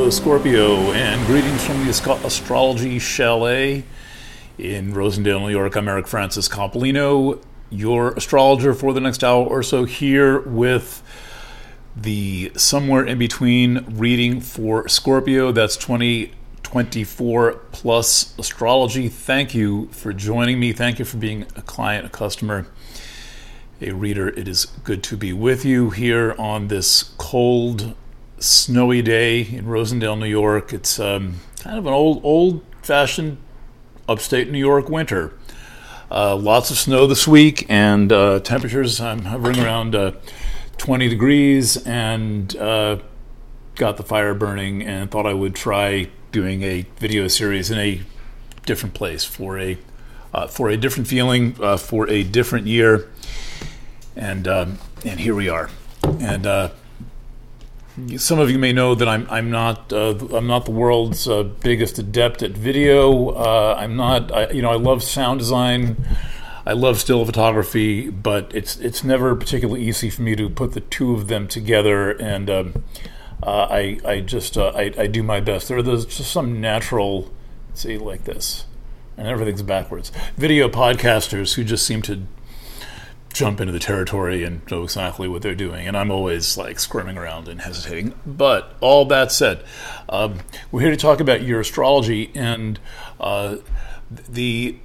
Hello, Scorpio, and greetings from the Astrology Chalet in Rosendale, New York. I'm Eric Francis Coppolino, your astrologer for the next hour or so, here with the somewhere in between reading for Scorpio. That's 2024 plus astrology. Thank you for joining me. Thank you for being a client, a customer, a reader. It is good to be with you here on this cold, snowy day in Rosendale, New York. It's kind of an old-fashioned upstate New York winter. Lots of snow this week, and temperatures, I'm hovering around 20 degrees, and got the fire burning and thought I would try doing a video series in a different place for a different feeling, for a different year, and here we are. And some of you may know that I'm not the world's biggest adept at video. I love sound design, I love still photography, but it's never particularly easy for me to put the two of them together. And I do my best. There's just some natural, see, like this, and everything's backwards. Video podcasters who just seem to jump into the territory and know exactly what they're doing, and I'm always like squirming around and hesitating. But all that said, we're here to talk about your astrology and the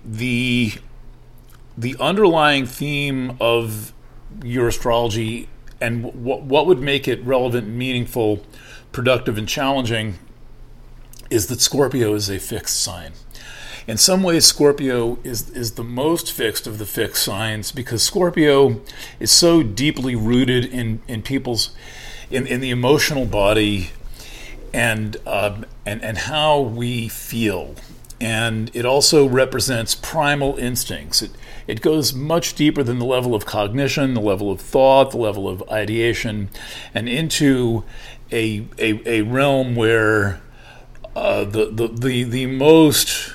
underlying theme of your astrology, and what would make it relevant, meaningful, productive, and challenging is that Scorpio is a fixed sign. In some ways, Scorpio is the most fixed of the fixed signs, because Scorpio is so deeply rooted in people's in the emotional body and how we feel, and it also represents primal instincts. It goes much deeper than the level of cognition, the level of thought, the level of ideation, and into a realm where the most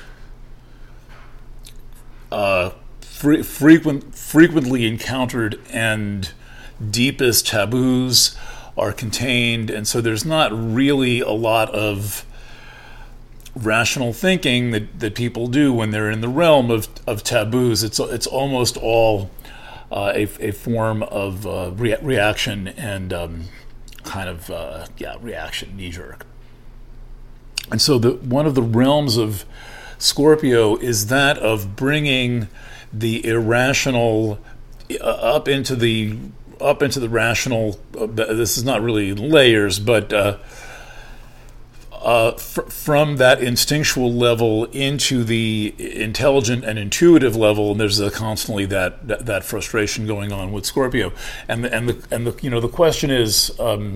frequently encountered and deepest taboos are contained, and so there's not really a lot of rational thinking that people do when they're in the realm of taboos. It's almost all a form of reaction and reaction, knee-jerk. And so one of the realms of Scorpio is that of bringing the irrational up into the rational. This is not really layers, but from that instinctual level into the intelligent and intuitive level. And there's constantly that frustration going on with Scorpio. And the question is,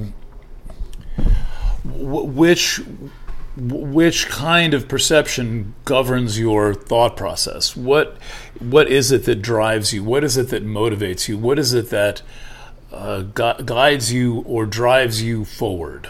which kind of perception governs your thought process? What is it that drives you? What is it that motivates you? What is it that guides you or drives you forward?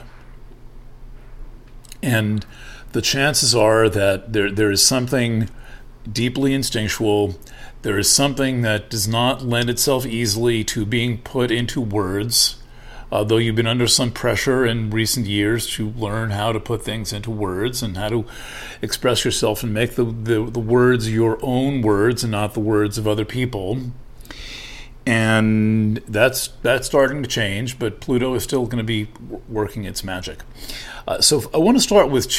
And the chances are that there is something deeply instinctual. There is something that does not lend itself easily to being put into words. Though you've been under some pressure in recent years to learn how to put things into words and how to express yourself and make the words your own words and not the words of other people. And that's starting to change, but Pluto is still going to be working its magic. So I want to start with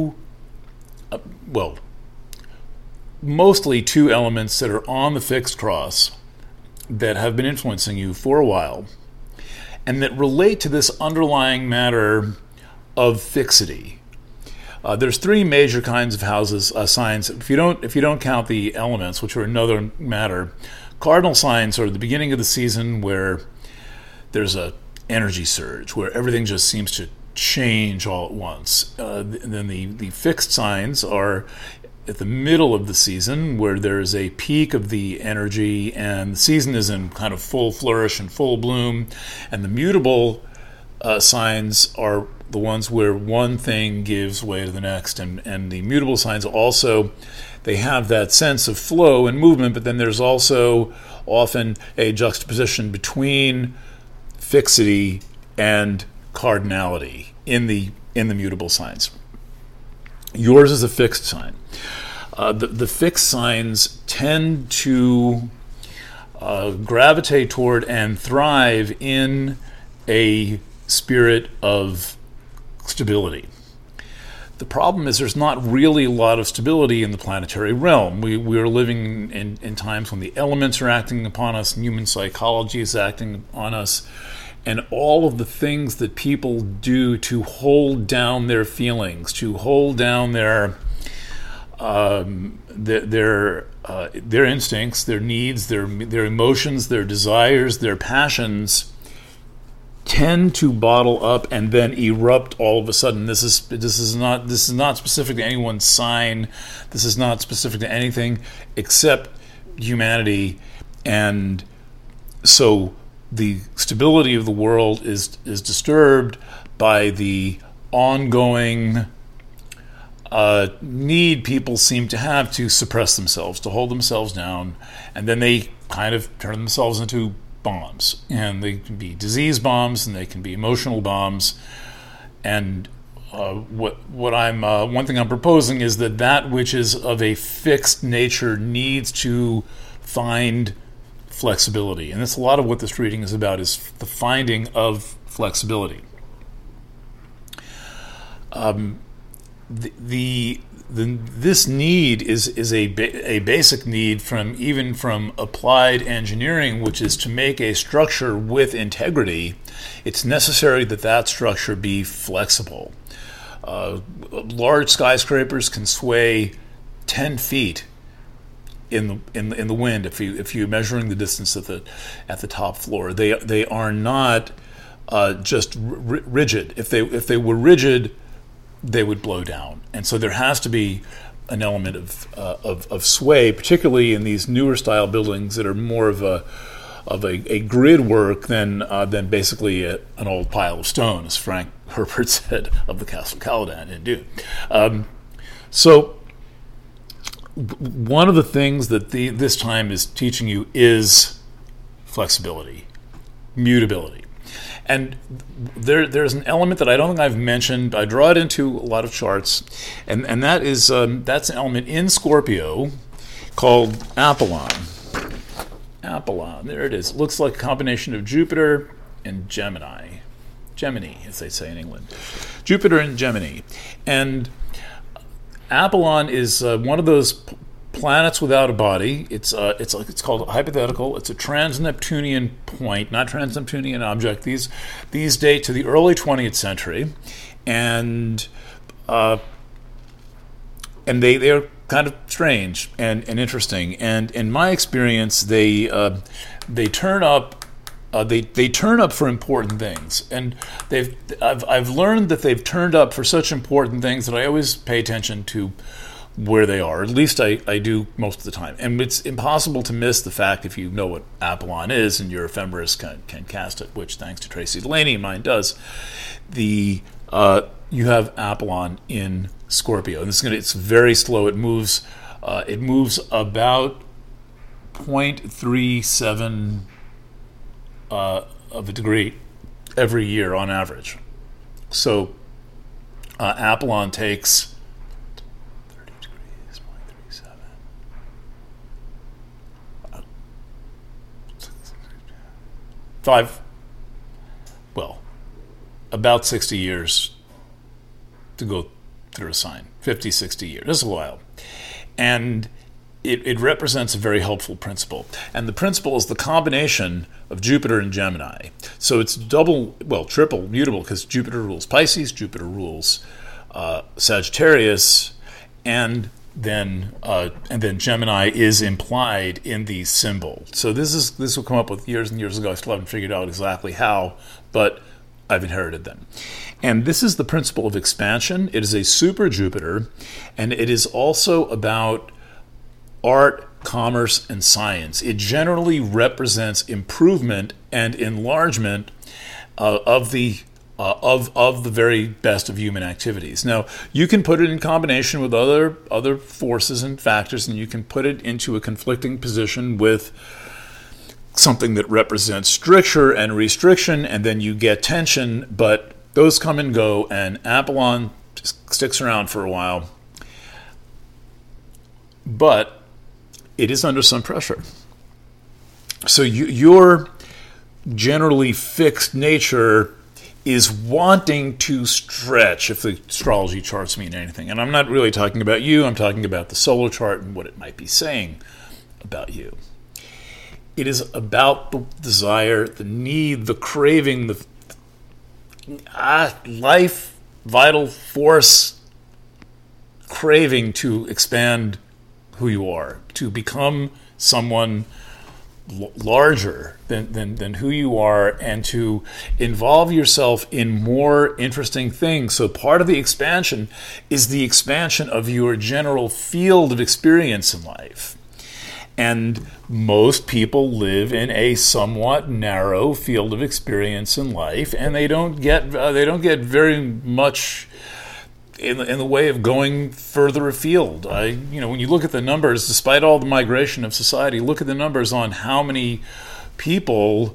mostly two elements that are on the fixed cross that have been influencing you for a while, and that relate to this underlying matter of fixity. There's three major kinds of houses, signs. If you don't count the elements, which are another matter, cardinal signs are the beginning of the season where there's a energy surge, where everything just seems to change all at once. And then the fixed signs are at the middle of the season, where there's a peak of the energy and the season is in kind of full flourish and full bloom. And the mutable signs are the ones where one thing gives way to the next. And the mutable signs also, they have that sense of flow and movement, but then there's also often a juxtaposition between fixity and cardinality in the in the mutable signs. Yours is a fixed sign. The fixed signs tend to gravitate toward and thrive in a spirit of stability. The problem is there's not really a lot of stability in the planetary realm. We are living in times when the elements are acting upon us, and human psychology is acting on us, and all of the things that people do to hold down their feelings, to hold down their instincts, their needs, their emotions, their desires, their passions, tend to bottle up and then erupt all of a sudden. This is not specific to anyone's sign. This is not specific to anything except humanity, and so the stability of the world is disturbed by the ongoing need people seem to have to suppress themselves, to hold themselves down, and then they kind of turn themselves into bombs. And they can be disease bombs, and they can be emotional bombs. And one thing I'm proposing is that which is of a fixed nature needs to find flexibility. And that's a lot of what this reading is about, is the finding of flexibility. This need is a basic need from applied engineering, which is to make a structure with integrity. It's necessary that structure be flexible. Large skyscrapers can sway 10 feet in the wind if you're measuring the distance at the top floor. They are not just rigid. If they were rigid, they would blow down. And so there has to be an element of sway, particularly in these newer style buildings that are more of a grid work than basically an old pile of stone, as Frank Herbert said of the Castle Caladan in Dune. So one of the things that this time is teaching you is flexibility, mutability. And there's an element that I don't think I've mentioned. I draw it into a lot of charts, and that is that's an element in Scorpio called Apollon. Apollon, there it is. It looks like a combination of Jupiter and Gemini, as they say in England. Jupiter and Gemini, and Apollon is one of those planets without a body. It's called hypothetical. It's a trans-Neptunian point, not trans-Neptunian object. These date to the early 20th century, and they are kind of strange and interesting. And in my experience, they turn up. They turn up for important things, and I've learned that they've turned up for such important things that I always pay attention to where they are. At least I do most of the time. And it's impossible to miss the fact, if you know what Apollon is and your ephemeris can cast it, which thanks to Tracy Delaney, mine does. You have Apollon in Scorpio, and it's very slow. It moves about 0.37 of a degree every year on average. So Apollon takes about 60 years to go through a sign. 50, 60 years. That's a while. And it represents a very helpful principle. And the principle is the combination of Jupiter and Gemini. So it's triple mutable, because Jupiter rules Pisces, Jupiter rules Sagittarius, and then Gemini is implied in the symbol. So this will come up with years and years ago. I still haven't figured out exactly how, but I've inherited them. And this is the principle of expansion. It is a super Jupiter, and it is also about art, commerce, and science. It generally represents improvement and enlargement of the very best of human activities. Now, you can put it in combination with other forces and factors, and you can put it into a conflicting position with something that represents stricture and restriction, and then you get tension. But those come and go, and Apollon sticks around for a while. But it is under some pressure. So your generally fixed nature is wanting to stretch, if the astrology charts mean anything. And I'm not really talking about you, I'm talking about the solar chart and what it might be saying about you. It is about the desire, the need, the craving, the life, vital force craving to expand who you are, to become someone larger than who you are, and to involve yourself in more interesting things. So part of the expansion is the expansion of your general field of experience in life. And most people live in a somewhat narrow field of experience in life, and they don't get very much in the way of going further afield. When you look at the numbers, despite all the migration of society, look at the numbers on how many people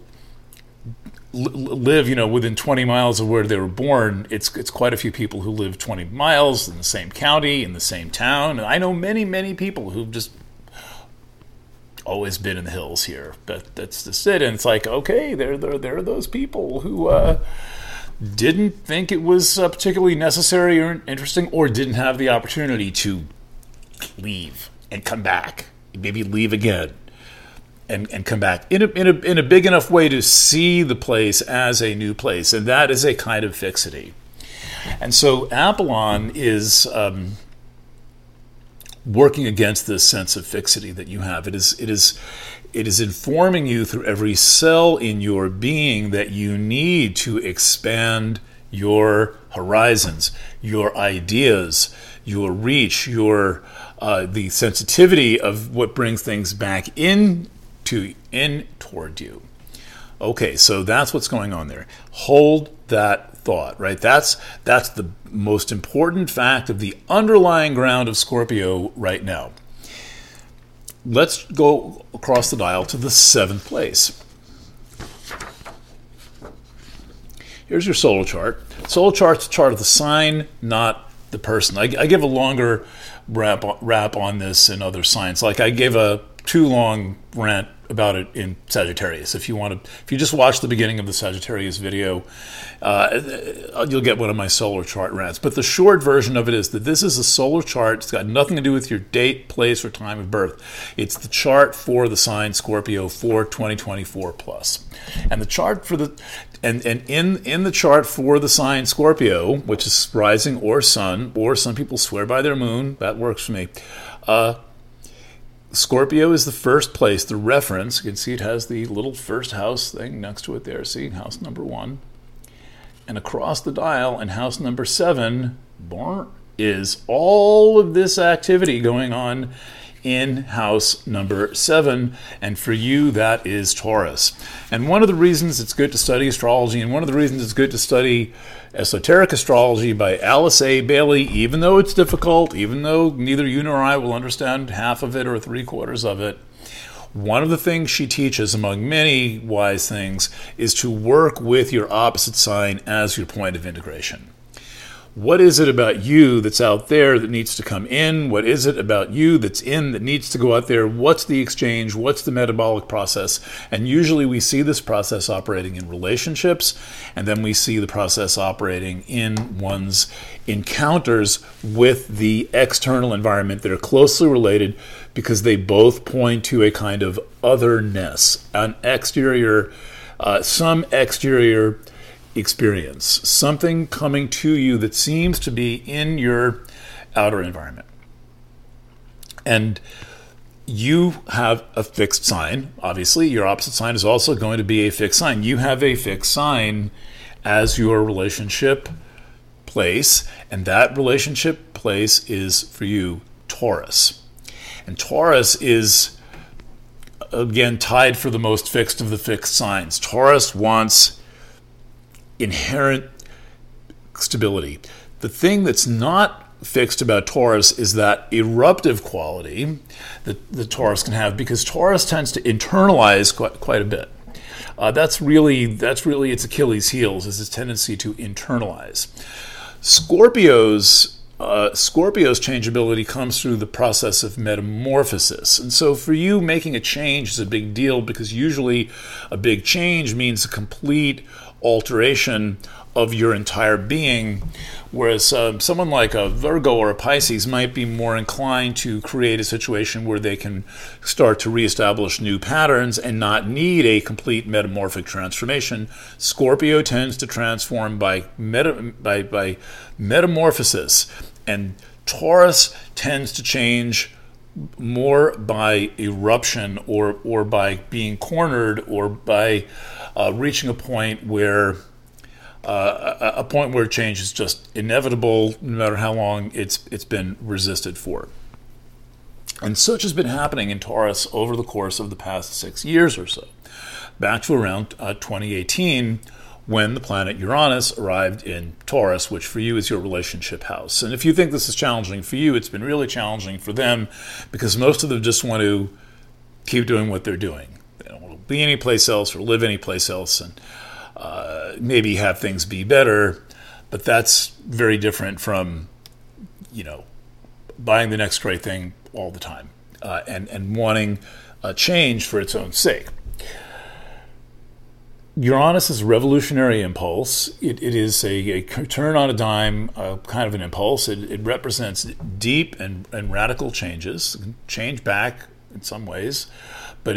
live, within 20 miles of where they were born. It's quite a few people who live 20 miles in the same county, in the same town. And I know many, many people who've just always been in the hills here. That's just it. And it's like, okay, there are those people who didn't think it was particularly necessary or interesting, or didn't have the opportunity to leave and come back, maybe leave again and come back in a big enough way to see the place as a new place. And that is a kind of fixity. And so Apollon is working against this sense of fixity that you have. It is informing you through every cell in your being that you need to expand your horizons, your ideas, your reach, your the sensitivity of what brings things back in toward you. Okay, so that's what's going on there. Hold that thought, right? That's the most important fact of the underlying ground of Scorpio right now. Let's go across the dial to the 7th place. Here's your solar chart. Solar chart's a chart of the sign, not the person. I give a longer rap on this in other signs. Like I gave a too long rant about it in Sagittarius. If you just watch the beginning of the Sagittarius video, you'll get one of my solar chart rants. But the short version of it is that this is a solar chart. It's got nothing to do with your date, place, or time of birth. It's the chart for the sign Scorpio for 2024 plus. And the chart for the in the chart for the sign Scorpio, which is rising or sun, or some people swear by their moon, that works for me. Scorpio is the first place, the reference. You can see it has the little first house thing next to it there. See, house number 1. And across the dial in house number 7 is all of this activity going on in house number 7. And for you, that is Taurus. And one of the reasons it's good to study astrology, and one of the reasons it's good to study Esoteric Astrology by Alice A. Bailey, even though it's difficult, even though neither you nor I will understand half of it or 3/4 of it, one of the things she teaches, among many wise things, is to work with your opposite sign as your point of integration. What is it about you that's out there that needs to come in? What is it about you that's in that needs to go out there? What's the exchange? What's the metabolic process? And usually we see this process operating in relationships, and then we see the process operating in one's encounters with the external environment that are closely related, because they both point to a kind of otherness, an exterior, some exterior experience, something coming to you that seems to be in your outer environment. And you have a fixed sign. Obviously, your opposite sign is also going to be a fixed sign. You have a fixed sign as your relationship place, and that relationship place is, for you, Taurus. And Taurus is, again, tied for the most fixed of the fixed signs. Taurus wants inherent stability. The thing that's not fixed about Taurus is that eruptive quality that the Taurus can have, because Taurus tends to internalize quite a bit. That's really its Achilles' heels, is its tendency to internalize. Scorpio's changeability comes through the process of metamorphosis. And so for you, making a change is a big deal, because usually a big change means a complete alteration of your entire being, whereas someone like a Virgo or a Pisces might be more inclined to create a situation where they can start to reestablish new patterns and not need a complete metamorphic transformation. Scorpio tends to transform by metamorphosis, and Taurus tends to change more by eruption, or by being cornered, or by reaching a point where change is just inevitable, no matter how long it's been resisted for. And such has been happening in Taurus over the course of the past 6 years or so, back to around 2018, when the planet Uranus arrived in Taurus, which for you is your relationship house. And if you think this is challenging for you, it's been really challenging for them, because most of them just want to keep doing what they're doing. They don't want to be anyplace else or live anyplace else, and maybe have things be better. But that's very different from, buying the next great thing all the time, and wanting a change for its own sake. Uranus is a revolutionary impulse. It is a turn on a dime kind of an impulse. It represents deep and radical changes, change back in some ways, but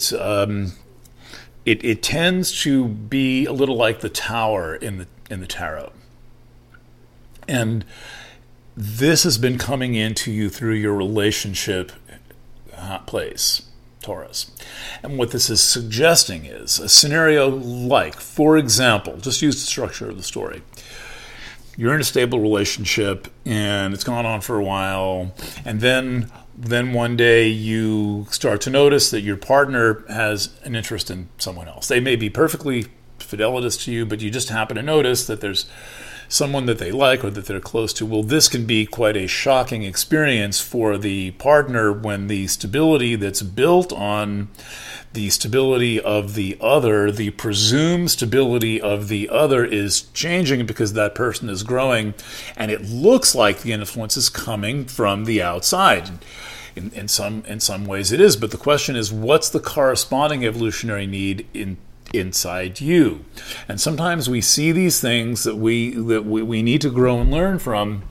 it tends to be a little like the Tower in the tarot. And this has been coming into you through your relationship place, Taurus. And what this is suggesting is a scenario like, for example, just use the structure of the story. You're in a stable relationship, and it's gone on for a while, and then one day you start to notice that your partner has an interest in someone else. They may be perfectly fidelitous to you, but you just happen to notice that there's someone that they like or that they're close to. Well, this can be quite a shocking experience for the partner, when the stability that's built on the stability of the other, the presumed stability of the other, is changing because that person is growing, and it looks like the influence is coming from the outside. In some ways it is, but the question is, what's the corresponding evolutionary need inside you? And sometimes we see these things that we need to grow and learn from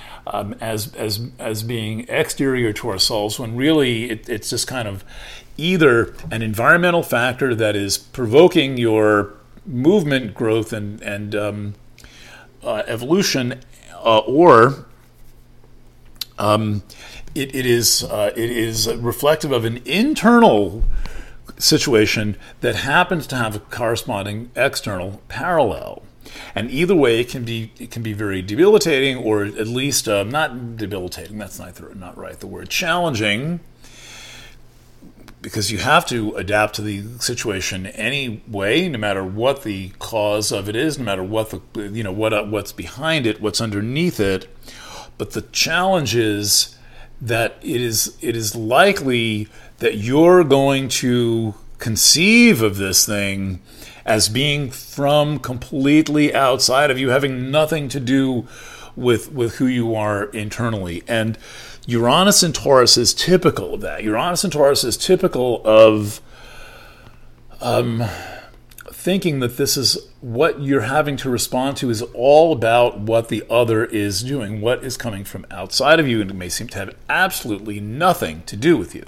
as being exterior to ourselves, when really it's just kind of either an environmental factor that is provoking your movement, growth, and evolution, or it is reflective of an internal situation that happens to have a corresponding external parallel. And either way, it can be very debilitating, or at least not debilitating. That's not right. The word challenging, because you have to adapt to the situation anyway, no matter what the cause of it is, no matter what what's behind it, what's underneath it. But the challenge is that it is likely that you're going to conceive of this thing as being from completely outside of you, having nothing to do with who you are internally. And Uranus in Taurus is typical of that. Uranus in Taurus is typical of thinking that this is what you're having to respond to is all about what the other is doing, what is coming from outside of you, and it may seem to have absolutely nothing to do with you.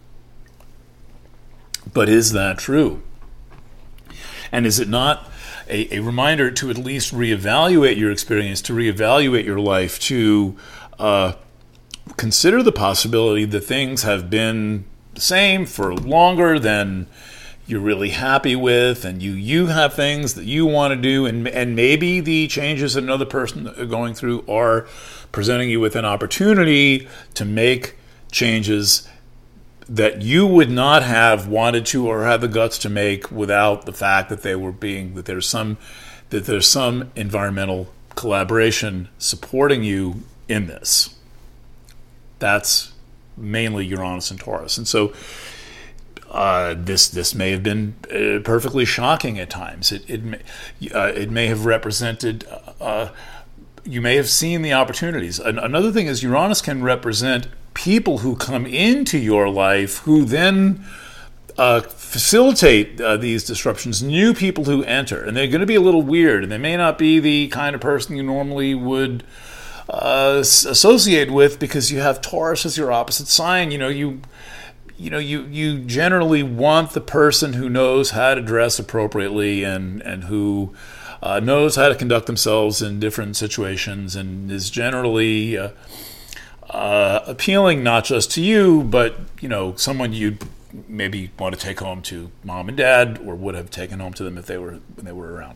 But is that true? And is it not a reminder to at least reevaluate your experience, to reevaluate your life, to consider the possibility that things have been the same for longer than you're really happy with, and you have things that you want to do, and maybe the changes that another person is going through are presenting you with an opportunity to make changes that you would not have wanted to or had the guts to make without the fact that there's some environmental collaboration supporting you in this. That's mainly Uranus and Taurus. And so This may have been perfectly shocking at times. It may have represented. You may have seen the opportunities. Another thing is Uranus can represent people who come into your life who then facilitate these disruptions, new people who enter. And they're going to be a little weird, and they may not be the kind of person you normally would associate with, because you have Taurus as your opposite sign. You generally want the person who knows how to dress appropriately and who knows how to conduct themselves in different situations, and is generally appealing not just to you, but someone you'd maybe want to take home to mom and dad, or would have taken home to them when they were around.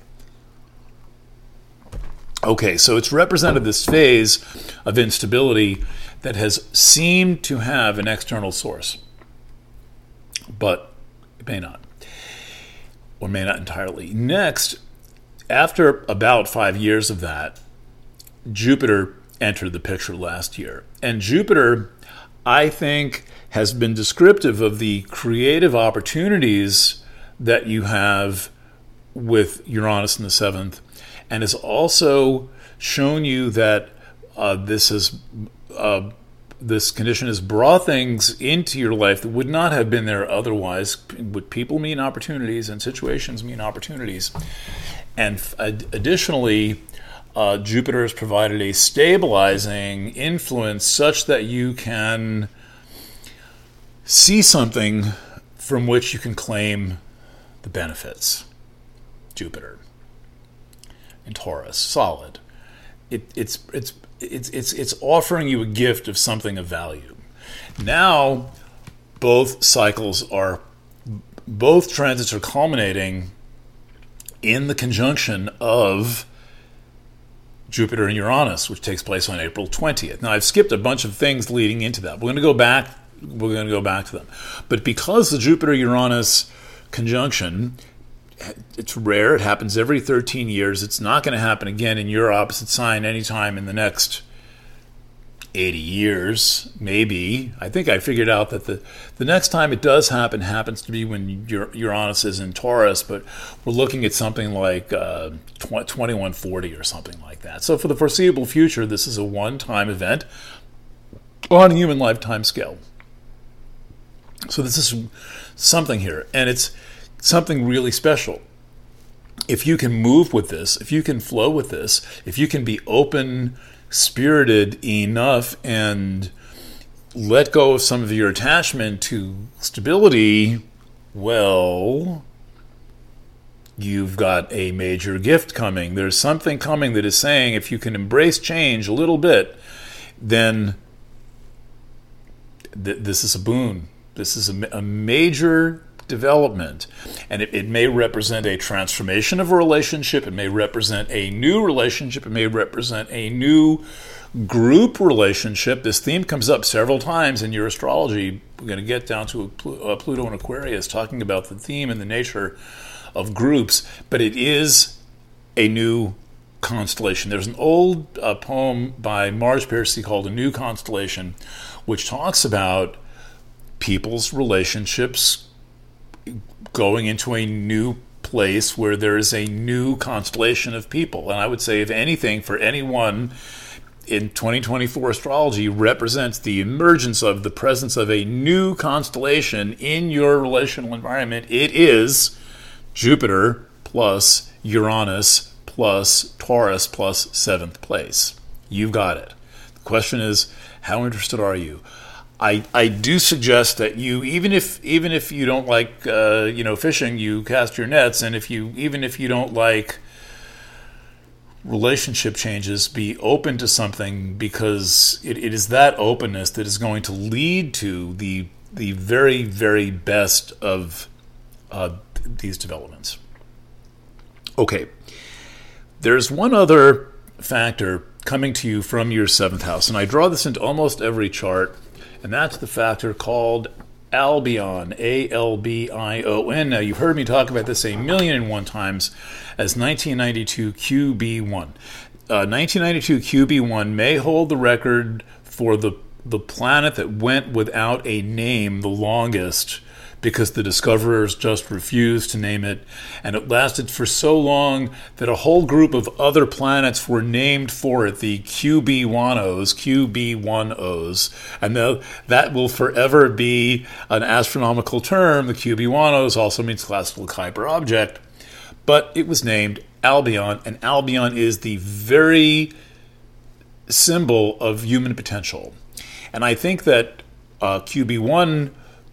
Okay, so it's represented this phase of instability that has seemed to have an external source, but it may not, or may not entirely. Next, after about 5 years of that, Jupiter entered the picture last year. And Jupiter, I think, has been descriptive of the creative opportunities that you have with Uranus in the 7th, and has also shown you that this condition has brought things into your life that would not have been there otherwise. Would people mean opportunities, and situations mean opportunities. And additionally, Jupiter has provided a stabilizing influence such that you can see something from which you can claim the benefits. Jupiter in Taurus, solid. It's offering you a gift of something of value. Now, both transits are culminating in the conjunction of Jupiter and Uranus, which takes place on April 20th. Now, I've skipped a bunch of things leading into that. We're going to go back to them. But because the Jupiter-Uranus conjunction, it's rare, it happens every 13 years, it's not going to happen again in your opposite sign anytime in the next 80 years, maybe. I think I figured out that the next time it does happen happens to be when Uranus is in Taurus, but we're looking at something like 2140 or something like that. So for the foreseeable future, this is a one-time event on a human lifetime scale. So this is something here, and it's something really special. If you can move with this, if you can flow with this, if you can be open-spirited enough and let go of some of your attachment to stability, well, you've got a major gift coming. There's something coming that is saying if you can embrace change a little bit, then this is a boon. This is a major development, and it may represent a transformation of a relationship. It may represent a new relationship. It may represent a new group relationship. This theme comes up several times in your astrology. We're going to get down to Pluto and Aquarius, talking about the theme and the nature of groups, but it is a new constellation. There's an old poem by Marge Piercy called A New Constellation, which talks about people's relationships going into a new place where there is a new constellation of people. And I would say, if anything, for anyone in 2024 astrology, represents the emergence of the presence of a new constellation in your relational environment, it is Jupiter plus Uranus plus Taurus plus 7th place. You've got it. The question is, how interested are you? I do suggest that you, even if you don't like fishing, you cast your nets, and even if you don't like relationship changes, be open to something, because it is that openness that is going to lead to the very, very best of these developments. Okay, there's one other factor coming to you from your 7th house, and I draw this into almost every chart. And that's the factor called Albion, A-L-B-I-O-N. Now, you've heard me talk about this 1,000,001 times as 1992 QB1. 1992 QB1 may hold the record for the planet that went without a name the longest, because the discoverers just refused to name it. And it lasted for so long that a whole group of other planets were named for it, the QB10s. And that will forever be an astronomical term. The QB10s also means classical Kuiper object. But it was named Albion, and Albion is the very symbol of human potential. And I think that QB1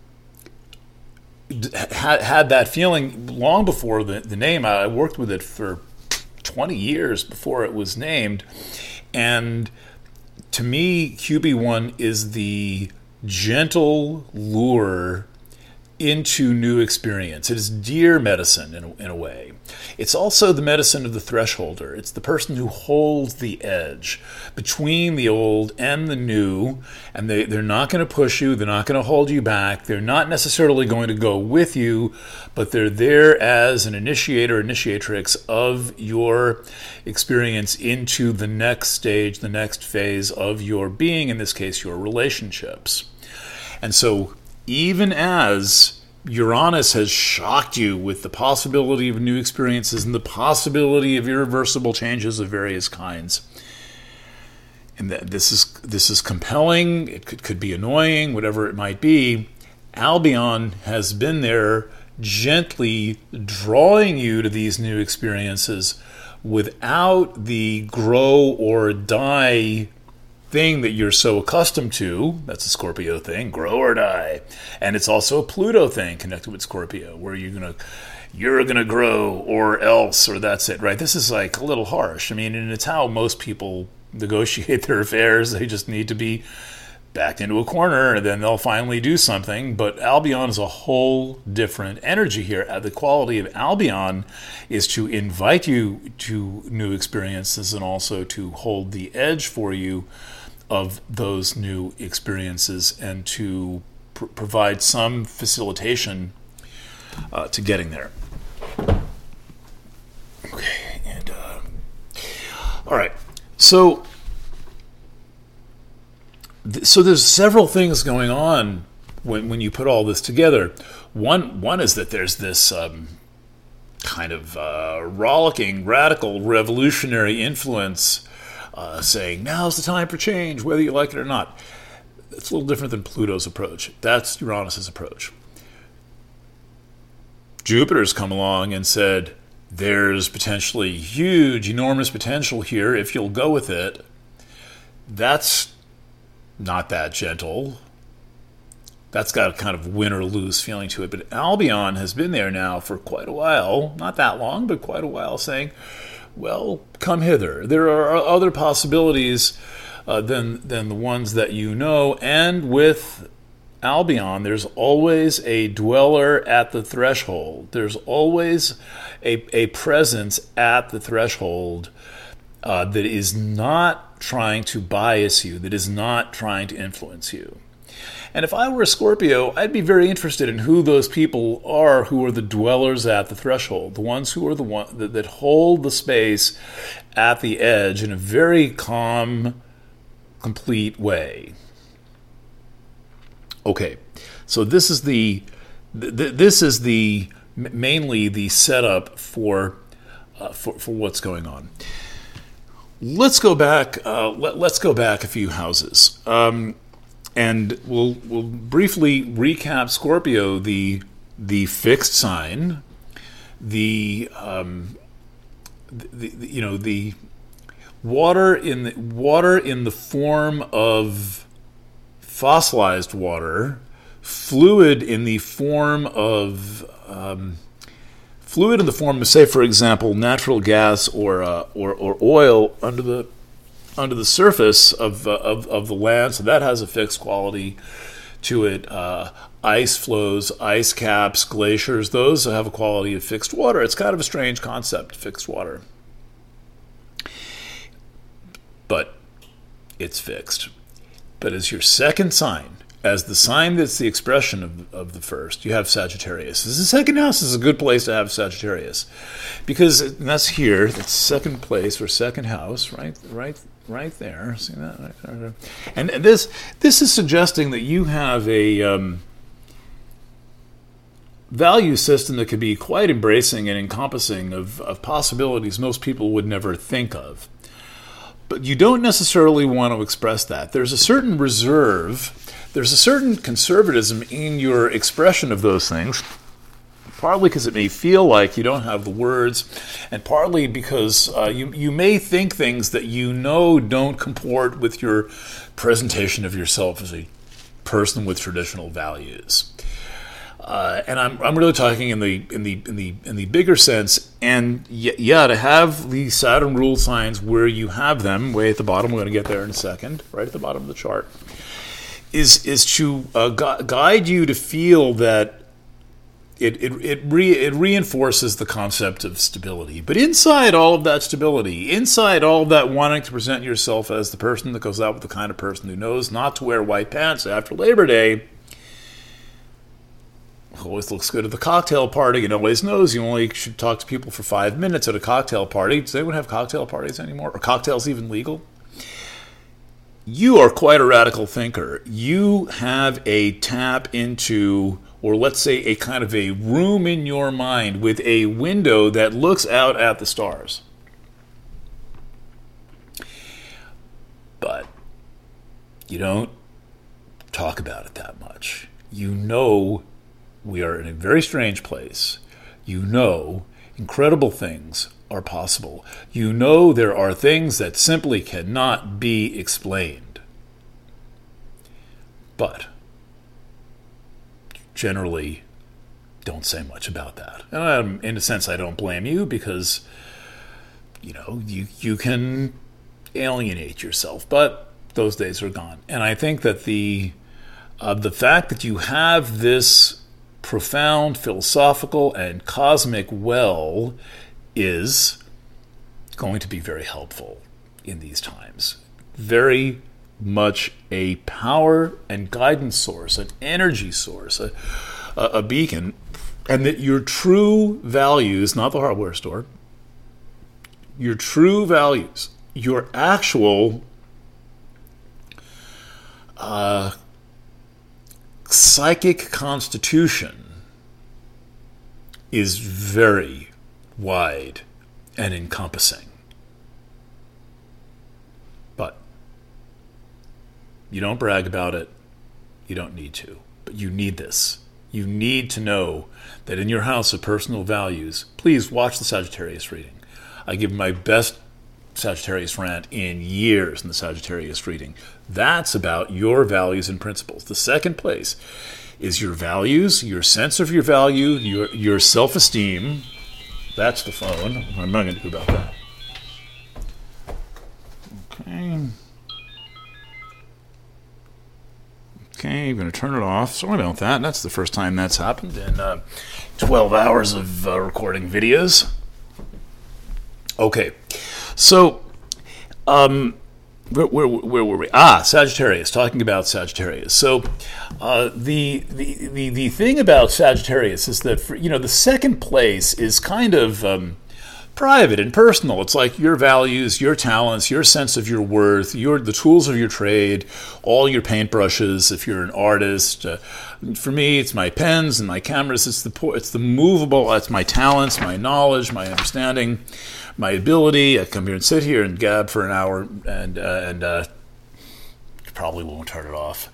had that feeling long before the name. I worked with it for 20 years before it was named. And to me, QB1 is the gentle lure into new experience. It is dear medicine in a way. It's also the medicine of the thresholder. It's the person who holds the edge between the old and the new, and they're not going to push you, they're not going to hold you back, they're not necessarily going to go with you, but they're there as an initiator, initiatrix of your experience into the next stage, the next phase of your being, in this case, your relationships. And so even as Uranus has shocked you with the possibility of new experiences and the possibility of irreversible changes of various kinds, and this is compelling, it could be annoying, whatever it might be, Albion has been there gently drawing you to these new experiences without the grow or die thing that you're so accustomed to. That's a Scorpio thing, grow or die. And it's also a Pluto thing connected with Scorpio, where you're gonna grow or else, or that's it, right? This is like a little harsh. I mean, and it's how most people negotiate their affairs. They just need to be backed into a corner, and then they'll finally do something. But Albion is a whole different energy here. The quality of Albion is to invite you to new experiences and also to hold the edge for you of those new experiences, and to provide some facilitation to getting there. Okay, and all right. So there's several things going on when you put all this together. One is that there's this kind of rollicking, radical, revolutionary influence saying, now's the time for change, whether you like it or not. It's a little different than Pluto's approach. That's Uranus's approach. Jupiter's come along and said, there's potentially huge, enormous potential here if you'll go with it. That's not that gentle. That's got a kind of win or lose feeling to it. But Albion has been there now for quite a while, not that long, but quite a while, saying, well, come hither. There are other possibilities than the ones that you know. And with Albion, there's always a dweller at the threshold. There's always a presence at the threshold that is not trying to bias you, that is not trying to influence you. And if I were a Scorpio, I'd be very interested in who those people are who are the dwellers at the threshold, the ones who are the one that hold the space at the edge in a very calm, complete way. Okay, so this is mainly the setup for what's going on. Let's go back. Let's go back a few houses. And we'll briefly recap Scorpio, the fixed sign, the water in the form of fossilized water, fluid in the form of say, for example, natural gas or oil under the surface of the land, so that has a fixed quality to it. Ice flows, ice caps, glaciers, those have a quality of fixed water. It's kind of a strange concept, fixed water. But it's fixed. But as your second sign, as the sign that's the expression of the first, you have Sagittarius. The second house is a good place to have Sagittarius, because that's here, that's second place or second house, right there. See that? Right there. And this is suggesting that you have a value system that could be quite embracing and encompassing of possibilities most people would never think of. But you don't necessarily want to express that. There's a certain reserve, there's a certain conservatism in your expression of those things, partly because it may feel like you don't have the words, and partly because you may think things that you know don't comport with your presentation of yourself as a person with traditional values. And I'm really talking in the bigger sense, and to have the Saturn ruled signs where you have them way at the bottom. We're going to get there in a second, right at the bottom of the chart, is to guide you to feel that it reinforces the concept of stability. But inside all of that stability, inside all of that wanting to present yourself as the person that goes out with the kind of person who knows not to wear white pants after Labor Day, always looks good at the cocktail party, and always knows you only should talk to people for 5 minutes at a cocktail party. Does anyone have cocktail parties anymore? Are cocktails even legal? You are quite a radical thinker. You have a tap into, or let's say a kind of a room in your mind with a window that looks out at the stars. But you don't talk about it that much. You know we are in a very strange place. You know incredible things are possible. You know there are things that simply cannot be explained. But generally don't say much about that. And in a sense, I don't blame you, because you can alienate yourself, but those days are gone. And I think that the fact that you have this profound philosophical and cosmic well is going to be very helpful in these times. Very much a power and guidance source, an energy source, a beacon, and that your true values, not the hardware store, your true values, your actual psychic constitution is very wide and encompassing. But you don't brag about it. You don't need to. But you need this. You need to know that in your house of personal values, please watch the Sagittarius reading. I give my best Sagittarius rant in years in the Sagittarius reading. That's about your values and principles. The second place is your values, your sense of your value, your self-esteem. That's the phone. I'm not going to do about that. Okay, I'm going to turn it off. Sorry about that. That's the first time that's happened in 12 hours of recording videos. Okay, so where were we? Sagittarius. Talking about Sagittarius. So the thing about Sagittarius is that the second place is kind of private and personal. It's like your values, your talents, your sense of your worth, the tools of your trade, all your paintbrushes. If you're an artist, for me, it's my pens and my cameras. It's the movable. It's my talents, my knowledge, my understanding, my ability. I come here and sit here and gab for an hour, and probably won't turn it off.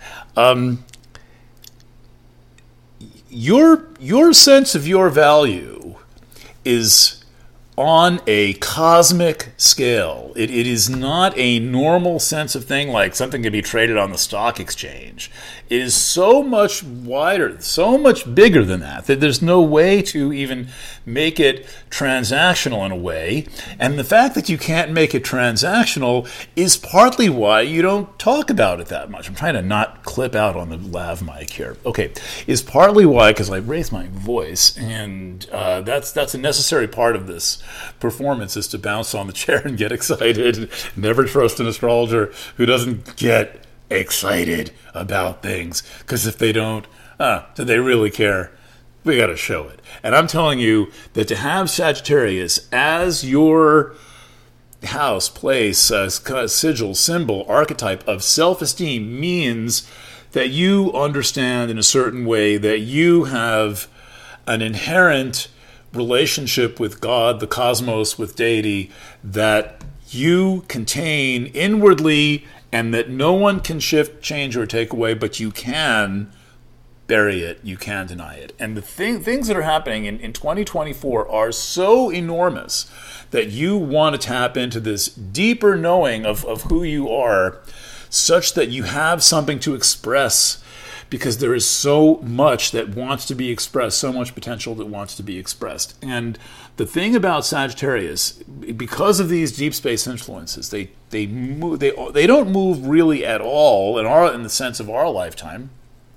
Your sense of your value is on a cosmic scale. It is not a normal sense of thing like something can be traded on the stock exchange. It is so much wider, so much bigger than that there's no way to even make it transactional in a way. And the fact that you can't make it transactional is partly why you don't talk about it that much. I'm trying to not clip out on the lav mic here. Okay, is partly why, because I raised my voice, and that's a necessary part of this performance, is to bounce on the chair and get excited. Never trust an astrologer who doesn't get excited about things, because if they don't, do they really care? We got to show it. And I'm telling you that to have Sagittarius as your house, place, sigil, symbol, archetype of self-esteem means that you understand in a certain way that you have an inherent relationship with God, the cosmos, with deity, that you contain inwardly and that no one can shift, change, or take away, but you can bury it, you can deny it. And the things that are happening in 2024 are so enormous that you want to tap into this deeper knowing of who you are, such that you have something to express, because there is so much that wants to be expressed, so much potential that wants to be expressed. And the thing about Sagittarius, because of these deep space influences, they don't move really at all in the sense of our lifetime,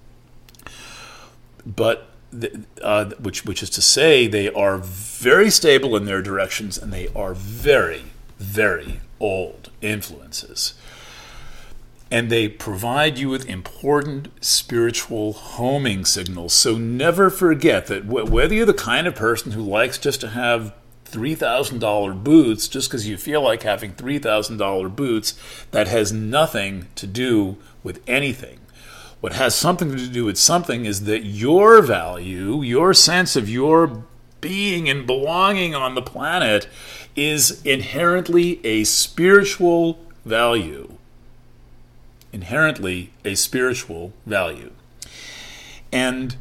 but which is to say, they are very stable in their directions, and they are very, very old influences. And they provide you with important spiritual homing signals. So never forget that whether you're the kind of person who likes just to have $3,000 boots, just because you feel like having $3,000 boots, that has nothing to do with anything. What has something to do with something is that your value, your sense of your being and belonging on the planet, is inherently a spiritual value. Inherently a spiritual value. And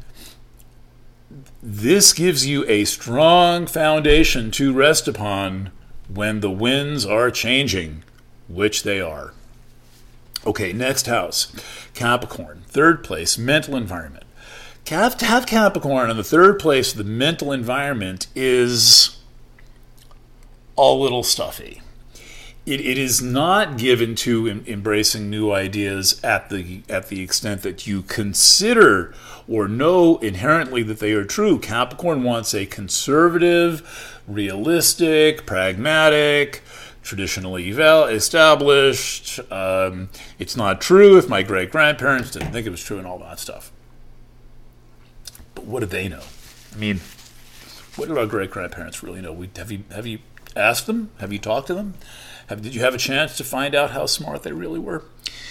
this gives you a strong foundation to rest upon when the winds are changing, which they are. Okay, next house, Capricorn. Third place, mental environment. To have Capricorn in the third place of the mental environment is a little stuffy. It is not given to embracing new ideas at the extent that you consider or know inherently that they are true. Capricorn wants a conservative, realistic, pragmatic, traditionally established. It's not true if my great-grandparents didn't think it was true, and all that stuff. But what do they know? I mean, what do our great-grandparents really know? Have you asked them? Have you talked to them? Did you have a chance to find out how smart they really were?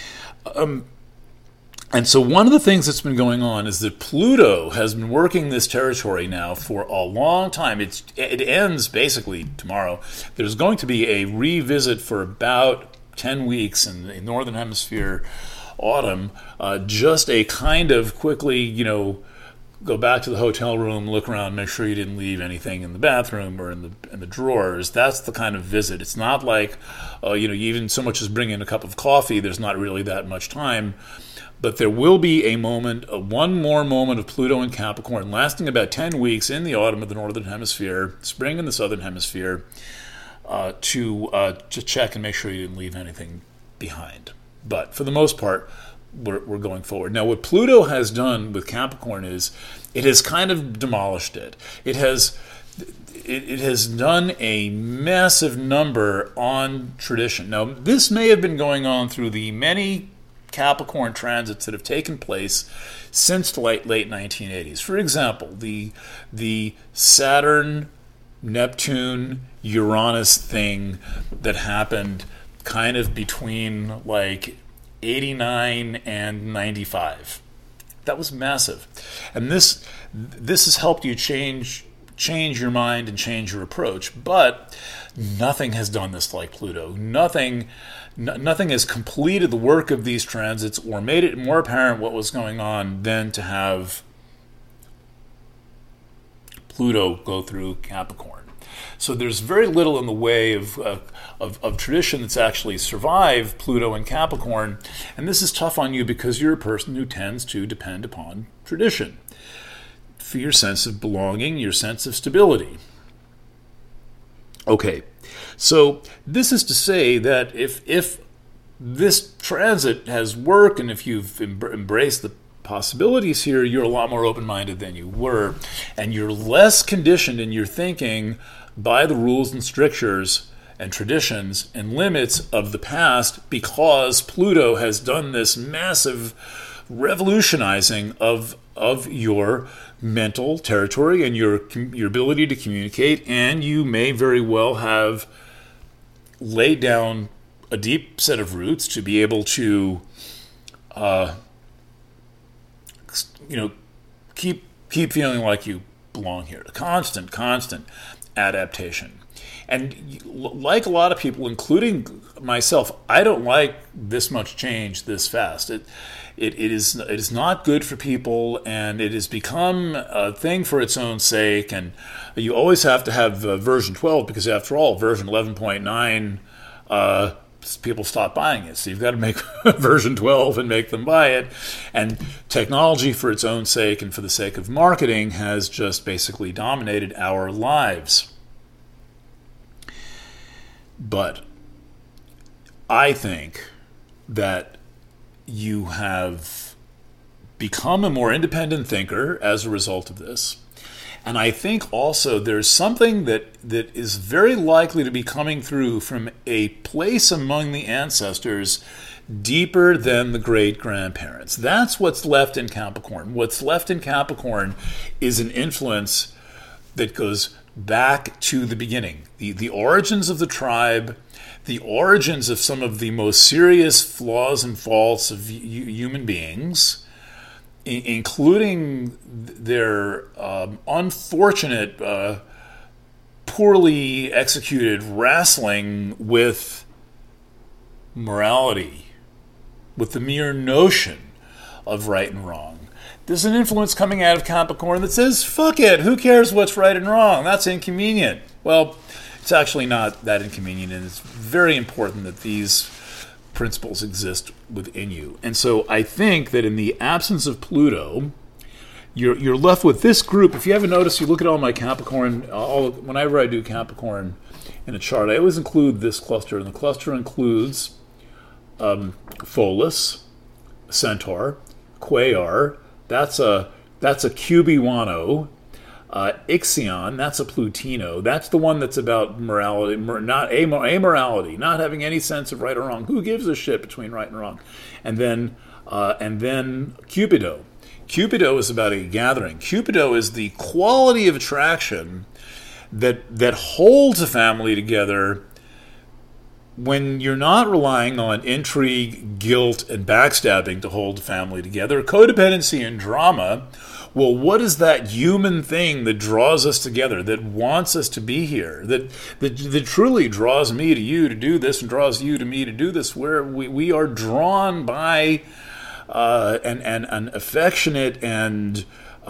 And so one of the things that's been going on is that Pluto has been working this territory now for a long time. It ends basically tomorrow. There's going to be a revisit for about 10 weeks in the Northern Hemisphere autumn, just a kind of quickly, go back to the hotel room, look around, make sure you didn't leave anything in the bathroom or in the drawers. That's the kind of visit. It's not like, you even so much as bring in a cup of coffee. There's not really that much time. But there will be a moment, one more moment of Pluto in Capricorn, lasting about 10 weeks in the autumn of the Northern Hemisphere, spring in the Southern Hemisphere, to check and make sure you didn't leave anything behind. But for the most part, we're going forward. Now, what Pluto has done with Capricorn is it has kind of demolished it. It has done a massive number on tradition. Now, this may have been going on through the many Capricorn transits that have taken place since the late 1980s. For example, the Saturn, Neptune, Uranus thing that happened kind of between like 89 and 95. That was massive. And this has helped you change your mind and change your approach, but nothing has done this like Pluto. Nothing has completed the work of these transits or made it more apparent what was going on than to have Pluto go through Capricorn. So there's very little in the way of tradition that's actually survived Pluto and Capricorn, and this is tough on you because you're a person who tends to depend upon tradition for your sense of belonging, your sense of stability. Okay, so this is to say that if this transit has worked and if you've embraced the possibilities here, you're a lot more open-minded than you were, and you're less conditioned in your thinking by the rules and strictures and traditions and limits of the past, because Pluto has done this massive revolutionizing of your mental territory and your ability to communicate, and you may very well have laid down a deep set of roots to be able to keep feeling like you belong here. Constant adaptation. And like a lot of people, including myself, I don't like this much change this fast. It is not good for people, and it has become a thing for its own sake. And you always have to have version 12 because, after all, version 11.9, people stop buying it. So you've got to make version 12 and make them buy it. And technology, for its own sake and for the sake of marketing, has just basically dominated our lives. But I think that you have become a more independent thinker as a result of this. And I think also there's something that is very likely to be coming through from a place among the ancestors deeper than the great-grandparents. That's what's left in Capricorn. What's left in Capricorn is an influence that goes back to the beginning. The origins of the tribe, the origins of some of the most serious flaws and faults of human beings, including their unfortunate, poorly executed wrestling with morality, with the mere notion of right and wrong. There's an influence coming out of Capricorn that says, fuck it, who cares what's right and wrong? That's inconvenient. Well, it's actually not that inconvenient, and it's very important that these principles exist within you. And so I think that in the absence of Pluto, you're left with this group. If you haven't noticed, you look at all my Capricorn, whenever I do Capricorn in a chart, I always include this cluster, and the cluster includes Pholus, Centaur, Quaoar, that's a Cubewanos, Ixion, that's a Plutino. That's the one that's about morality, not amorality, not having any sense of right or wrong. Who gives a shit between right and wrong? And then Cupido. Cupido is about a gathering. Cupido is the quality of attraction that holds a family together when you're not relying on intrigue, guilt, and backstabbing to hold a family together. Codependency and drama. Well, what is that human thing that draws us together, that wants us to be here, that truly draws me to you to do this and draws you to me to do this, where we are drawn by an affectionate and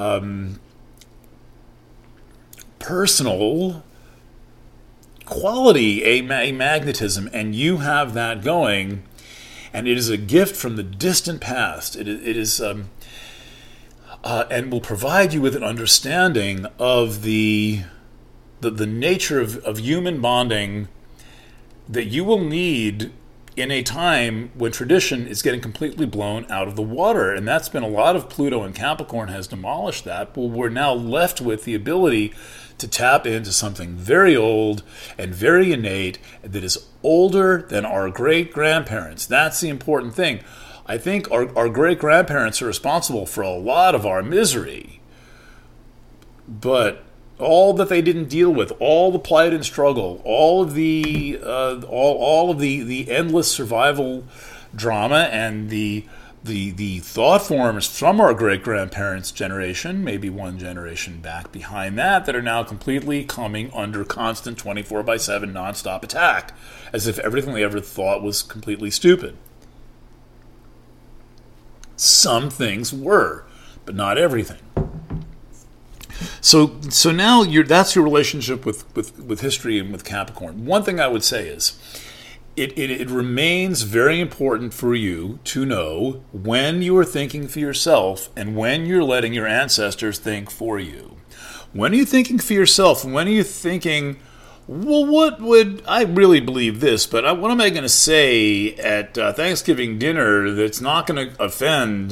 personal quality, a magnetism, and you have that going, and it is a gift from the distant past. It is and will provide you with an understanding of the nature of human bonding that you will need in a time when tradition is getting completely blown out of the water. And that's been a lot of Pluto and Capricorn has demolished that. But we're now left with the ability to tap into something very old and very innate that is older than our great-grandparents. That's the important thing. I think our great-grandparents are responsible for a lot of our misery. But all that they didn't deal with, all the plight and struggle, all of the endless survival drama, and the thought forms from our great-grandparents' generation, maybe one generation back behind that are now completely coming under constant 24/7 nonstop attack, as if everything they ever thought was completely stupid. Some things were, but not everything. So now that's your relationship with history and with Capricorn. One thing I would say is it remains very important for you to know when you are thinking for yourself and when you're letting your ancestors think for you. When are you thinking for yourself? When are you thinking, well, what would I really believe this, but what am I going to say at Thanksgiving dinner that's not going to offend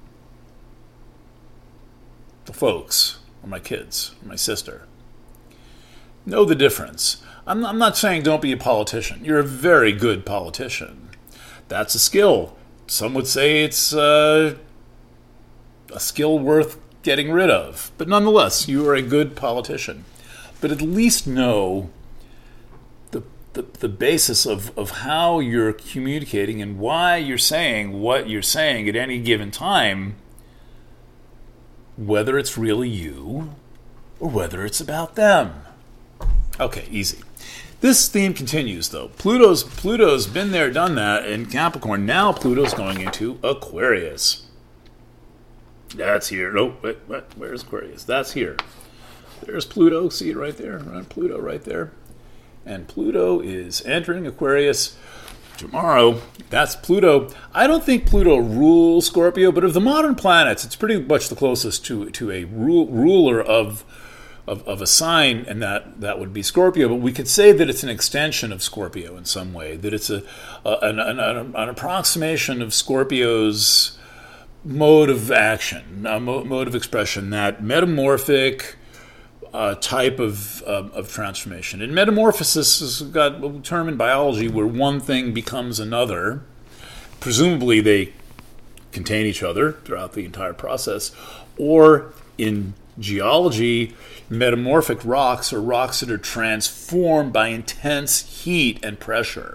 the folks, or my kids, or my sister? Know the difference. I'm not saying don't be a politician. You're a very good politician. That's a skill. Some would say it's a skill worth getting rid of. But nonetheless, you are a good politician. But at least know the basis of how you're communicating and why you're saying what you're saying at any given time, whether it's really you or whether it's about them. Okay, easy. This theme continues, though. Pluto's been there, done that in Capricorn. Now Pluto's going into Aquarius. That's here. No, what? Where's Aquarius? That's here. There's Pluto. See it right there? Right? Pluto right there. And Pluto is entering Aquarius tomorrow. That's Pluto. I don't think Pluto rules Scorpio, but of the modern planets, it's pretty much the closest to a ruler of a sign, and that would be Scorpio. But we could say that it's an extension of Scorpio in some way, that it's an approximation of Scorpio's mode of action, mode of expression, that metamorphic type of transformation. And metamorphosis has got a term in biology where one thing becomes another. Presumably they contain each other throughout the entire process. Or in geology, metamorphic rocks are rocks that are transformed by intense heat and pressure.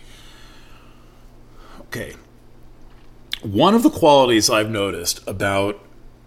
Okay. One of the qualities I've noticed about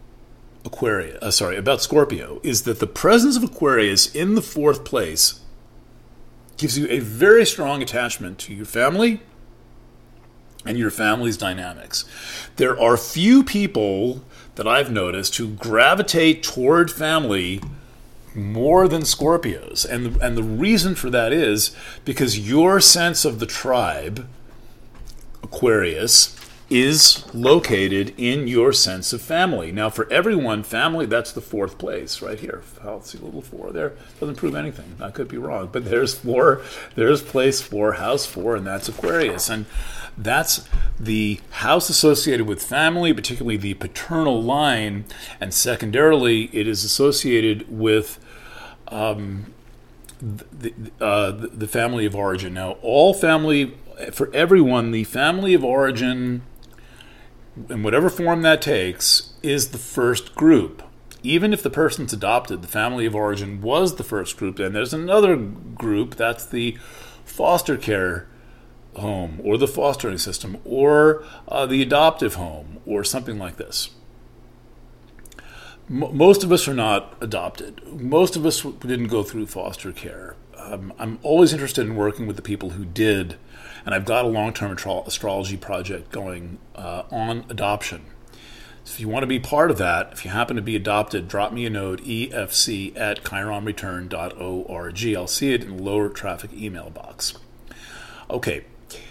about Scorpio is that the presence of Aquarius in the fourth place gives you a very strong attachment to your family and your family's dynamics. There are few people that I've noticed who gravitate toward family more than Scorpios. And the reason for that is because your sense of the tribe, Aquarius, is located in your sense of family. Now, for everyone, family, that's the fourth place right here. I'll see a little 4 there. Doesn't prove anything. I could be wrong. But there's place 4, house 4, and that's Aquarius. And that's the house associated with family, particularly the paternal line. And secondarily, it is associated with the family of origin. Now, all family, for everyone, the family of origin, in whatever form that takes, is the first group. Even if the person's adopted, the family of origin was the first group. And there's another group, that's the foster care home, or the fostering system, or the adoptive home, or something like this. Most of us are not adopted. Most of us didn't go through foster care. I'm always interested in working with the people who did, and I've got a long-term astrology project going on adoption. So if you want to be part of that, if you happen to be adopted, drop me a note, efc@chironreturn.org. I'll see it in the lower traffic email box. Okay.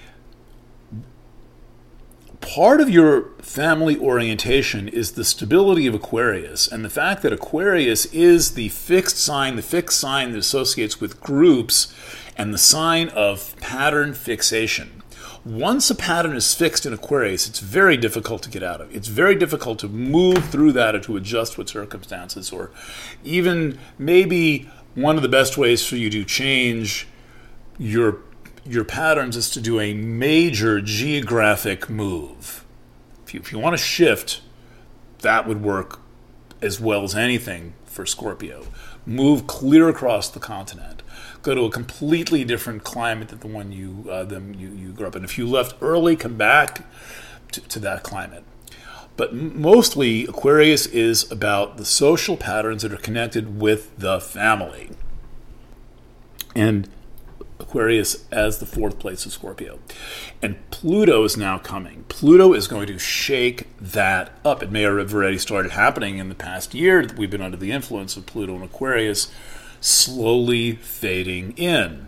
Part of your family orientation is the stability of Aquarius, and the fact that Aquarius is the fixed sign that associates with groups, and the sign of pattern fixation. Once a pattern is fixed in Aquarius, it's very difficult to get out of. It's very difficult to move through that or to adjust with circumstances, or even maybe one of the best ways for you to change your patterns is to do a major geographic move. If you want to shift, that would work as well as anything for Scorpio. Move clear across the continent. Go to a completely different climate than the one you grew up in. If you left early, come back to that climate. But mostly, Aquarius is about the social patterns that are connected with the family. And Aquarius as the fourth place of Scorpio. And Pluto is now coming. Pluto is going to shake that up. It may have already started happening in the past year. We've been under the influence of Pluto and Aquarius slowly fading in.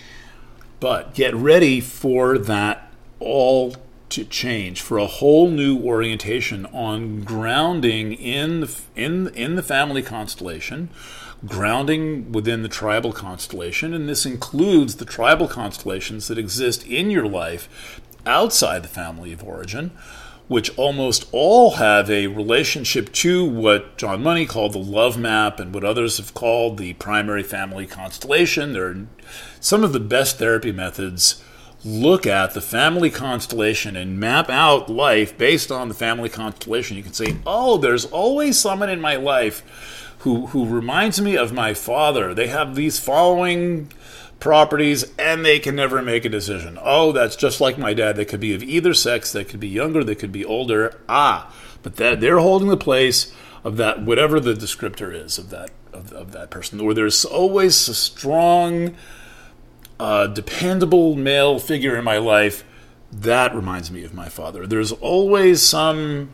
But get ready for that all to change, for a whole new orientation on grounding in the family constellation, grounding within the tribal constellation, and this includes the tribal constellations that exist in your life outside the family of origin, which almost all have a relationship to what John Money called the love map and what others have called the primary family constellation. There are some of the best therapy methods look at the family constellation and map out life based on the family constellation. You can say, oh, there's always someone in my life who reminds me of my father. They have these following properties and they can never make a decision. Oh, that's just like my dad. They could be of either sex. They could be younger. They could be older. But they're holding the place of that, whatever the descriptor is of that person, or there's always a strong, dependable male figure in my life, that reminds me of my father. There's always some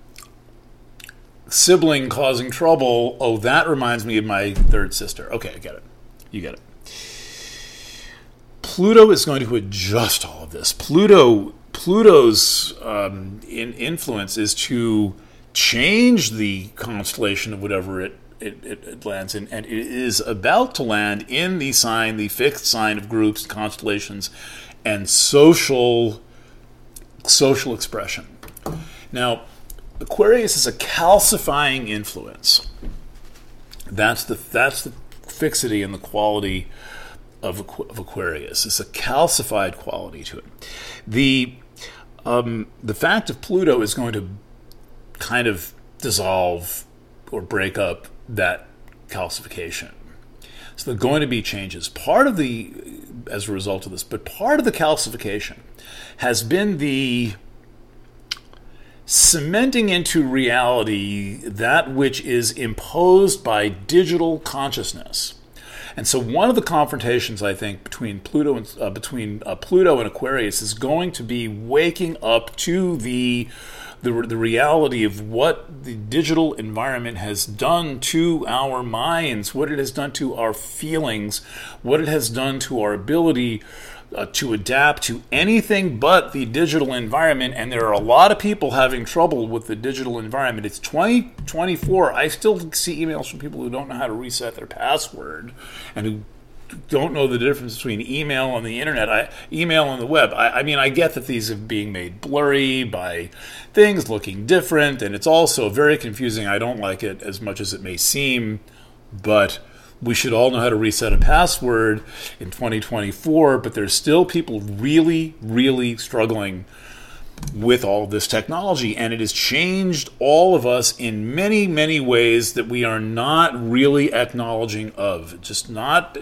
sibling causing trouble. Oh, that reminds me of my third sister. Okay, I get it. You get it. Pluto is going to adjust all of this. Pluto's influence is to change the constellation of whatever it lands in, and it is about to land in the fifth sign of groups, constellations, and social expression. Now, Aquarius is a calcifying influence. That's the fixity and the quality of Aquarius. It's a calcified quality to it. The fact of Pluto is going to kind of dissolve or break up that calcification. So there are going to be changes. As a result of this, but part of the calcification has been the cementing into reality that which is imposed by digital consciousness. And so one of the confrontations, I think, between Pluto and Aquarius is going to be waking up to the reality of what the digital environment has done to our minds, what it has done to our feelings, what it has done to our ability to adapt to anything but the digital environment. And there are a lot of people having trouble with the digital environment. It's 2024. I still see emails from people who don't know how to reset their password and who don't know the difference between email and the internet, email and the web. I mean, I get that these are being made blurry by things looking different, and it's also very confusing. I don't like it as much as it may seem, but we should all know how to reset a password in 2024, but there's still people really, really struggling with all this technology, and it has changed all of us in many, many ways that we are not really acknowledging of. It's just not,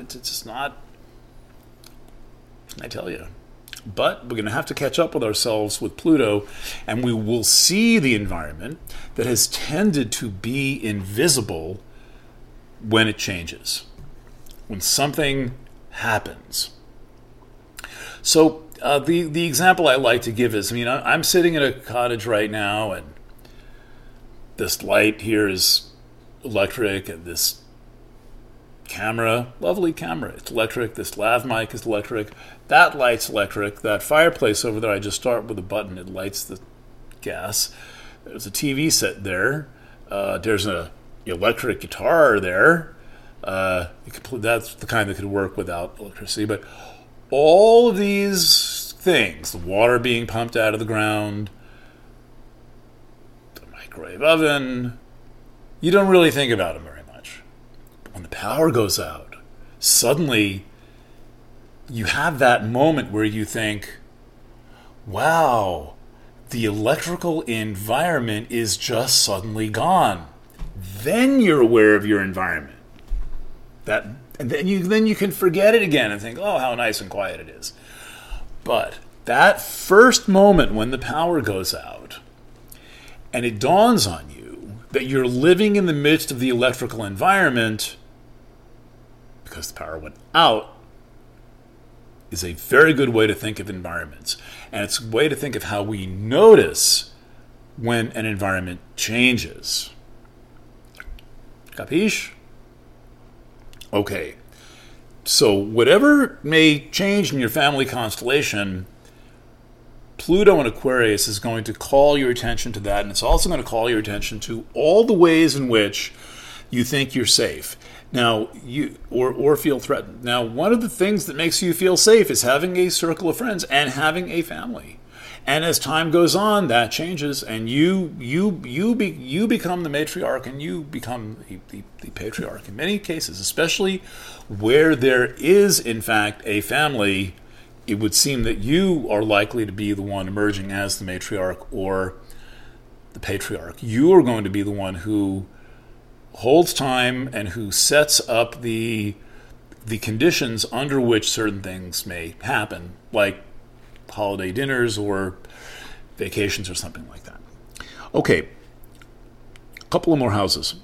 I tell you. But we're going to have to catch up with ourselves with Pluto, and we will see the environment that has tended to be invisible when it changes, when something happens. So the example I like to give is, I'm sitting in a cottage right now, and this light here is electric, and this camera, lovely camera, it's electric. This lav mic is electric. That light's electric. That fireplace over there, I just start with a button. It lights the gas. There's a TV set there. There's an electric guitar there. That's the kind that could work without electricity. But all of these things, the water being pumped out of the ground, the microwave oven, you don't really think about them very much. But when the power goes out, suddenly you have that moment where you think, wow, the electrical environment is just suddenly gone. Then you're aware of your environment. And then you can forget it again and think, oh, how nice and quiet it is. But that first moment when the power goes out, and it dawns on you that you're living in the midst of the electrical environment because the power went out, is a very good way to think of environments. And it's a way to think of how we notice when an environment changes. Capiche? Okay. So whatever may change in your family constellation, Pluto in Aquarius is going to call your attention to that, and it's also going to call your attention to all the ways in which you think you're safe. Now, or feel threatened. Now, one of the things that makes you feel safe is having a circle of friends and having a family. And as time goes on, that changes, and you become the matriarch, and you become the patriarch in many cases, especially where there is, in fact, a family. It would seem that you are likely to be the one emerging as the matriarch or the patriarch. You are going to be the one who holds time and who sets up the conditions under which certain things may happen, like holiday dinners or vacations or something like that. Okay, couple of more houses.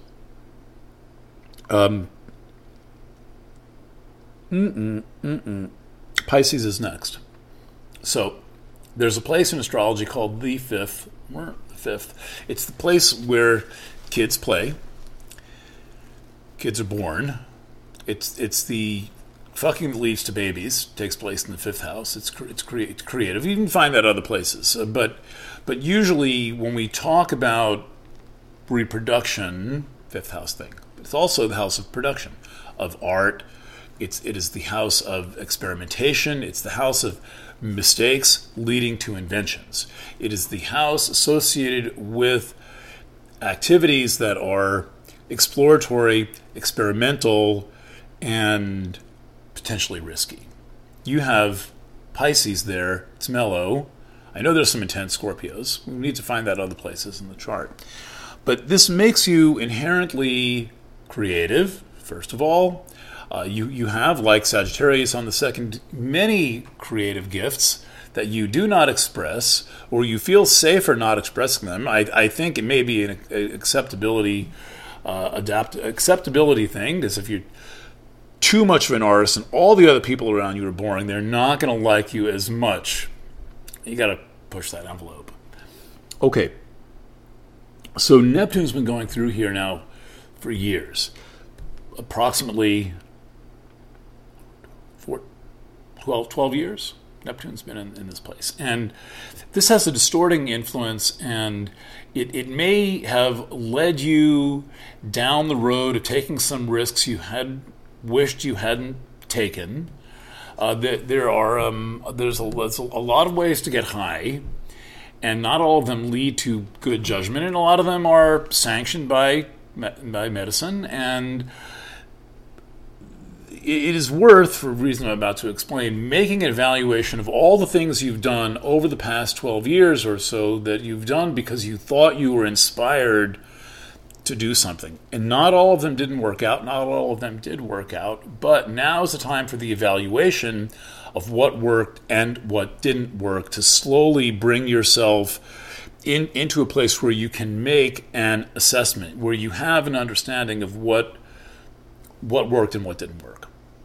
Pisces is next. So there's a place in astrology called the Fifth. The Fifth. It's the place where kids play. Kids are born. It's the fucking that leads to babies. Takes place in the fifth house. It's creative. You can find that other places, but usually when we talk about reproduction, fifth house thing, it's also the house of production, of art. It is the house of experimentation. It's the house of mistakes leading to inventions. It is the house associated with activities that are exploratory, experimental, and potentially risky. You have Pisces there. It's mellow. I know there's some intense Scorpios. We need to find that other places in the chart. But this makes you inherently creative, first of all. You have, like Sagittarius on the second, many creative gifts that you do not express, or you feel safer not expressing them. I think it may be an acceptability thing, because if you're too much of an artist and all the other people around you are boring, they're not going to like you as much. You got to push that envelope. Okay. So Neptune's been going through here now for years. Approximately 12 years. Neptune's been in this place. And this has a distorting influence, and it may have led you down the road of taking some risks you had wished you hadn't taken. There's a lot of ways to get high, and not all of them lead to good judgment, and a lot of them are sanctioned by medicine, and it is worth, for a reason I'm about to explain, making an evaluation of all the things you've done over the past 12 years or so that you've done because you thought you were inspired to do something. And not all of them didn't work out, not all of them did work out, but now is the time for the evaluation of what worked and what didn't work, to slowly bring yourself into a place where you can make an assessment, where you have an understanding of what worked and what didn't work.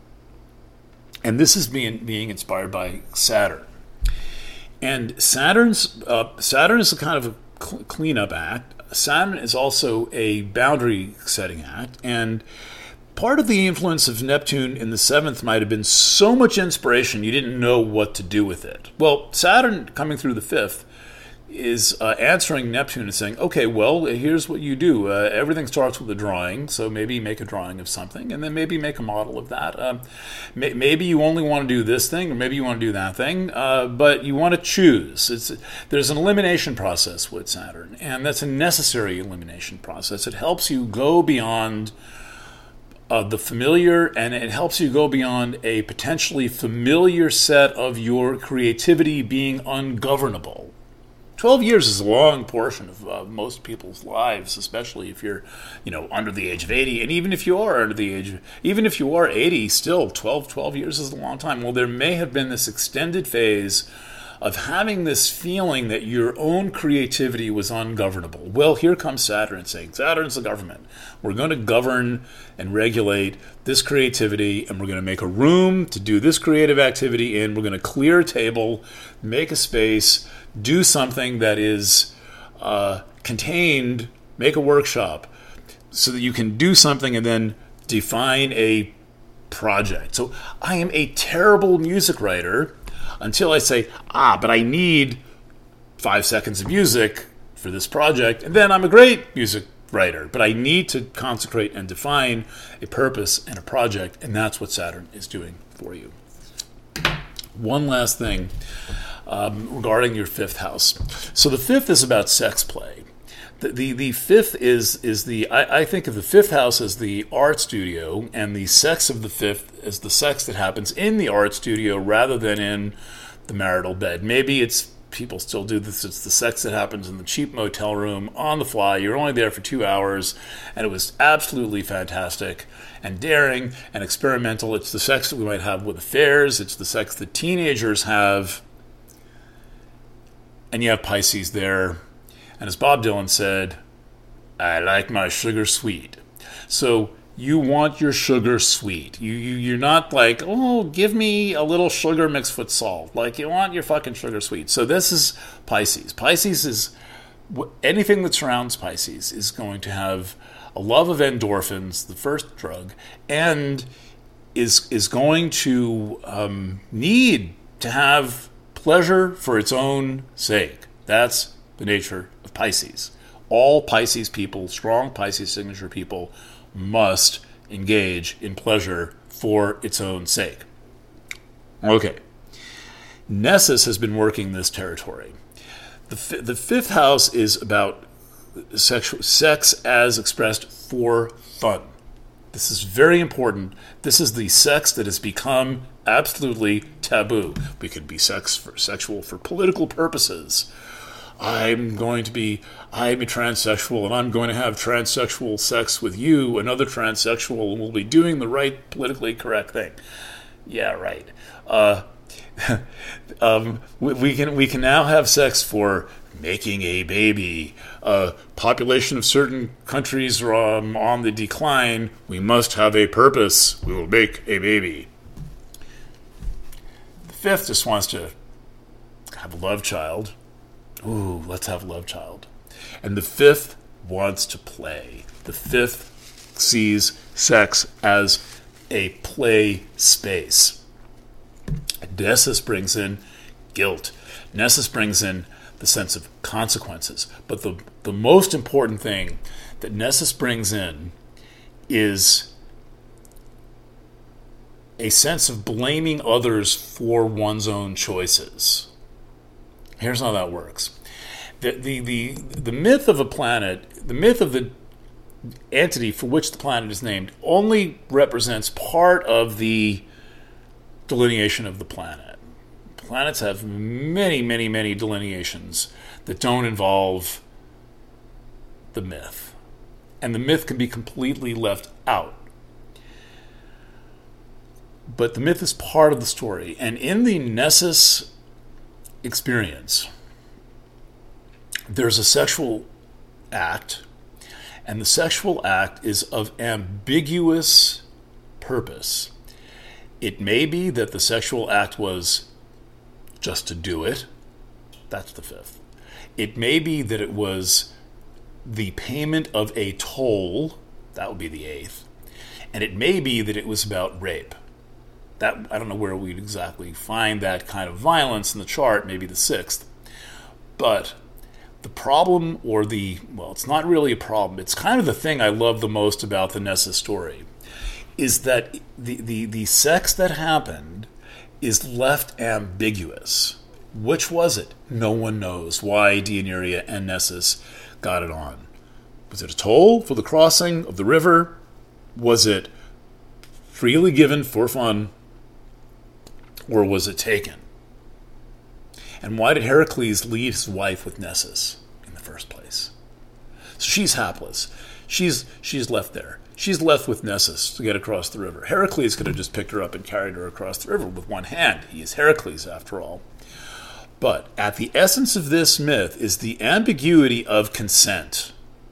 And this is being inspired by Saturn. And Saturn is a kind of a cleanup act. Saturn is also a boundary setting act. And part of the influence of Neptune in the seventh might have been so much inspiration you didn't know what to do with it. Well, Saturn coming through the fifth is answering Neptune and saying, okay, well, here's what you do. Everything starts with a drawing, so maybe make a drawing of something, and then maybe make a model of that. Maybe you only want to do this thing, or maybe you want to do that thing, but you want to choose. There's an elimination process with Saturn, and that's a necessary elimination process. It helps you go beyond the familiar, and it helps you go beyond a potentially familiar set of your creativity being ungovernable. 12 years is a long portion of most people's lives, especially if you're, under the age of 80. And even if you are even if you are 80, still 12 years is a long time. Well, there may have been this extended phase of having this feeling that your own creativity was ungovernable. Well, here comes Saturn saying, Saturn's the government. We're going to govern and regulate this creativity, and we're going to make a room to do this creative activity in. We're going to clear a table, make a space, do something that is contained, make a workshop, so that you can do something and then define a project. So I am a terrible music writer until I say, but I need 5 seconds of music for this project, and then I'm a great music writer. But I need to consecrate and define a purpose and a project, and that's what Saturn is doing for you. One last thing regarding your fifth house. So the fifth is about sex play. The fifth is I think of the fifth house as the art studio, and the sex of the fifth is the sex that happens in the art studio rather than in the marital bed. Maybe people still do this. It's the sex that happens in the cheap motel room on the fly. You're only there for 2 hours, and it was absolutely fantastic and daring and experimental. It's the sex that we might have with affairs. It's the sex that teenagers have. And you have Pisces there. And as Bob Dylan said, I like my sugar sweet. So you want your sugar sweet. You're not like, oh, give me a little sugar mixed with salt. Like, you want your fucking sugar sweet. So this is Pisces. Pisces is, anything that surrounds Pisces is going to have a love of endorphins, the first drug, and is going to need to have pleasure for its own sake. That's the nature of Pisces. All Pisces people, strong Pisces signature people, must engage in pleasure for its own sake. Okay. Nessus has been working this territory. The fifth house is about sex as expressed for fun. This is very important. This is the sex that has become absolutely taboo. We could be sexual for political purposes. I'm a transsexual, and I'm going to have transsexual sex with you, another transsexual, and we'll be doing the right politically correct thing. Yeah, right. We can now have sex for making a baby. Population of certain countries are on the decline. We must have a purpose. We will make a baby. The fifth just wants to have a love child. Ooh, let's have a love child. And the fifth wants to play. The fifth sees sex as a play space. Nessus brings in guilt. Nessus brings in the sense of consequences. But the most important thing that Nessus brings in is a sense of blaming others for one's own choices. Here's how that works. The myth of a planet, the myth of the entity for which the planet is named, only represents part of the delineation of the planet. Planets have many, many, many delineations that don't involve the myth. And the myth can be completely left out. But the myth is part of the story. And in the Nessus experience, there's a sexual act, and the sexual act is of ambiguous purpose. It may be that the sexual act was just to do it. That's the fifth. It may be that it was the payment of a toll. That would be the eighth. And it may be that it was about rape. That, I don't know where we'd exactly find that kind of violence in the chart, maybe the sixth. But the problem, it's not really a problem, it's kind of the thing I love the most about the Nessus story, is that the sex that happened is left ambiguous. Which was it? No one knows why Deianeira and Nessus got it on. Was it a toll for the crossing of the river? Was it freely given for fun? Or was it taken? And why did Heracles leave his wife with Nessus in the first place? So she's hapless. She's left there. She's left with Nessus to get across the river. Heracles could have just picked her up and carried her across the river with one hand. He is Heracles, after all. But at the essence of this myth is the ambiguity of consent.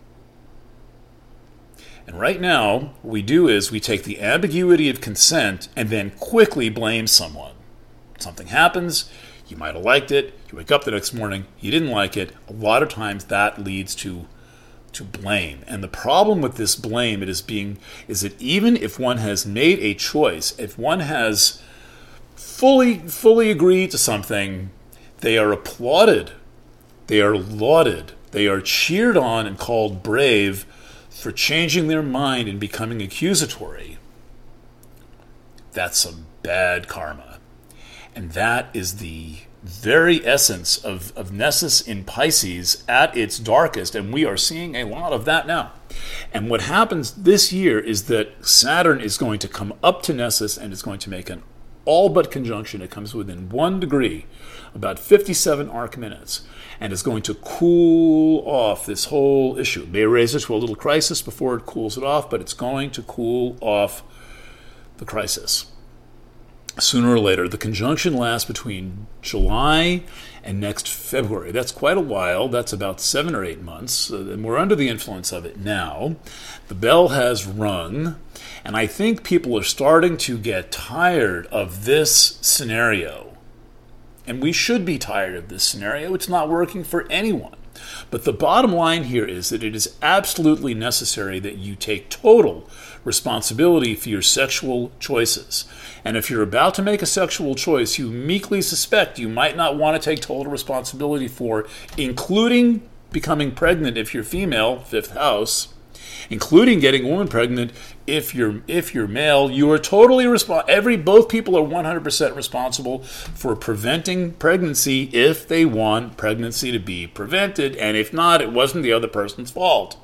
And right now, what we do is we take the ambiguity of consent and then quickly blame someone. Something happens, you might have liked it, you wake up the next morning, you didn't like it. A lot of times that leads to blame. And the problem with this blame is that even if one has made a choice, if one has fully agreed to something, they are applauded, they are lauded, they are cheered on and called brave for changing their mind and becoming accusatory. That's some bad karma. And that is the very essence of Nessus in Pisces at its darkest, and we are seeing a lot of that now. And what happens this year is that Saturn is going to come up to Nessus and is going to make an all but conjunction. It comes within 1 degree, about 57 arc minutes, and is going to cool off this whole issue. It may raise it to a little crisis before it cools it off, but it's going to cool off the crisis. sooner or later. The conjunction lasts between July and next February. That's quite a while. That's about 7 or 8 months. And we're under the influence of it now. The bell has rung, and I think people are starting to get tired of this scenario. And we should be tired of this scenario. It's not working for anyone. But the bottom line here is that it is absolutely necessary that you take total responsibility for your sexual choices. And if you're about to make a sexual choice you meekly suspect you might not want to take total responsibility for, including becoming pregnant if you're female, fifth house, including getting a woman pregnant if you're male, you are totally both people are 100% responsible for preventing pregnancy if they want pregnancy to be prevented, and if not, it wasn't the other person's fault.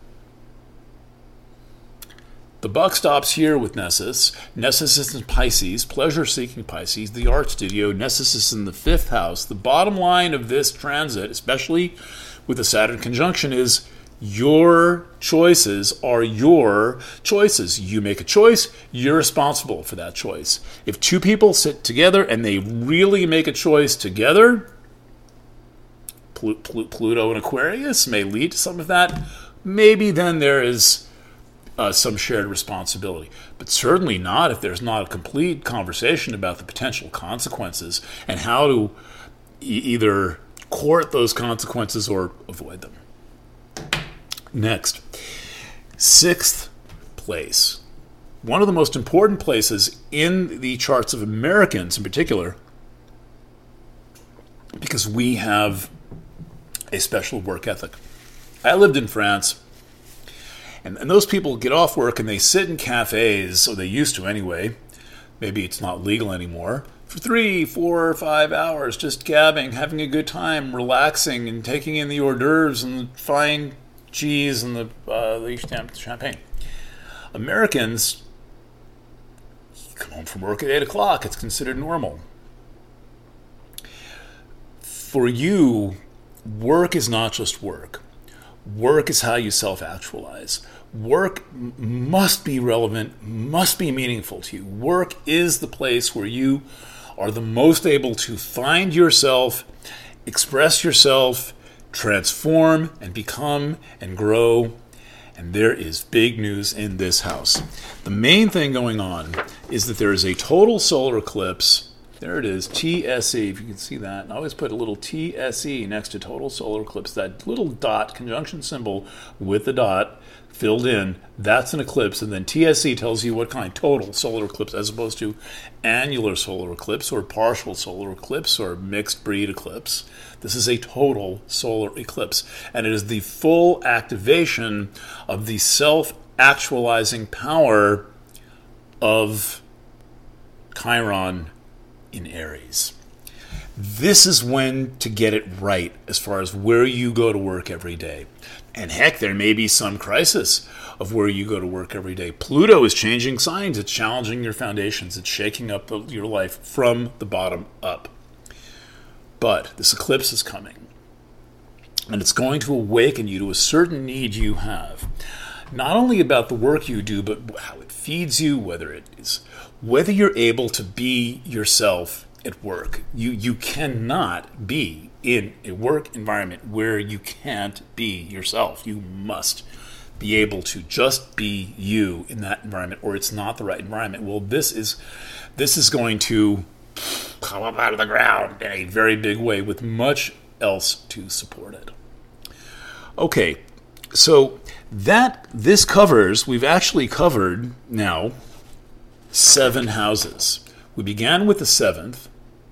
The buck stops here with Nessus. Nessus is in Pisces, pleasure-seeking Pisces, the art studio. Nessus is in the fifth house. The bottom line of this transit, especially with the Saturn conjunction, is your choices are your choices. You make a choice, you're responsible for that choice. If two people sit together and they really make a choice together, Pluto and Aquarius may lead to some of that. Maybe then there is some shared responsibility. But certainly not if there's not a complete conversation about the potential consequences and how to either court those consequences or avoid them. Next, sixth place. One of the most important places in the charts of Americans in particular, because we have a special work ethic. I lived in France, and those people get off work and they sit in cafes, or they used to anyway, maybe it's not legal anymore, for 3, 4, 5 hours, just gabbing, having a good time, relaxing, and taking in the hors d'oeuvres and the fine cheese and the champagne. Americans, you come home from work at 8 o'clock. It's considered normal. For you, work is not just work. Work is how you self-actualize. Work must be relevant, must be meaningful to you. Work is the place where you are the most able to find yourself, express yourself, transform and become and grow. And there is big news in this house. The main thing going on is that there is a total solar eclipse. There it is, TSE, if you can see that. And I always put a little TSE next to total solar eclipse. That little dot, conjunction symbol with the dot filled in, that's an eclipse. And then TSE tells you what kind, total solar eclipse, as opposed to annular solar eclipse or partial solar eclipse or mixed breed eclipse. This is a total solar eclipse. And it is the full activation of the self-actualizing power of Chiron in Aries. This is when to get it right as far as where you go to work every day. And heck, there may be some crisis of where you go to work every day. Pluto is changing signs. It's challenging your foundations. It's shaking up your life from the bottom up. But this eclipse is coming. And it's going to awaken you to a certain need you have. Not only about the work you do, but how it feeds you, whether you're able to be yourself at work. You cannot be in a work environment where you can't be yourself. You must be able to just be you in that environment, or it's not the right environment. Well, this is going to come up out of the ground in a very big way with much else to support it. Okay, so we've actually covered now 7 houses. We began with the seventh.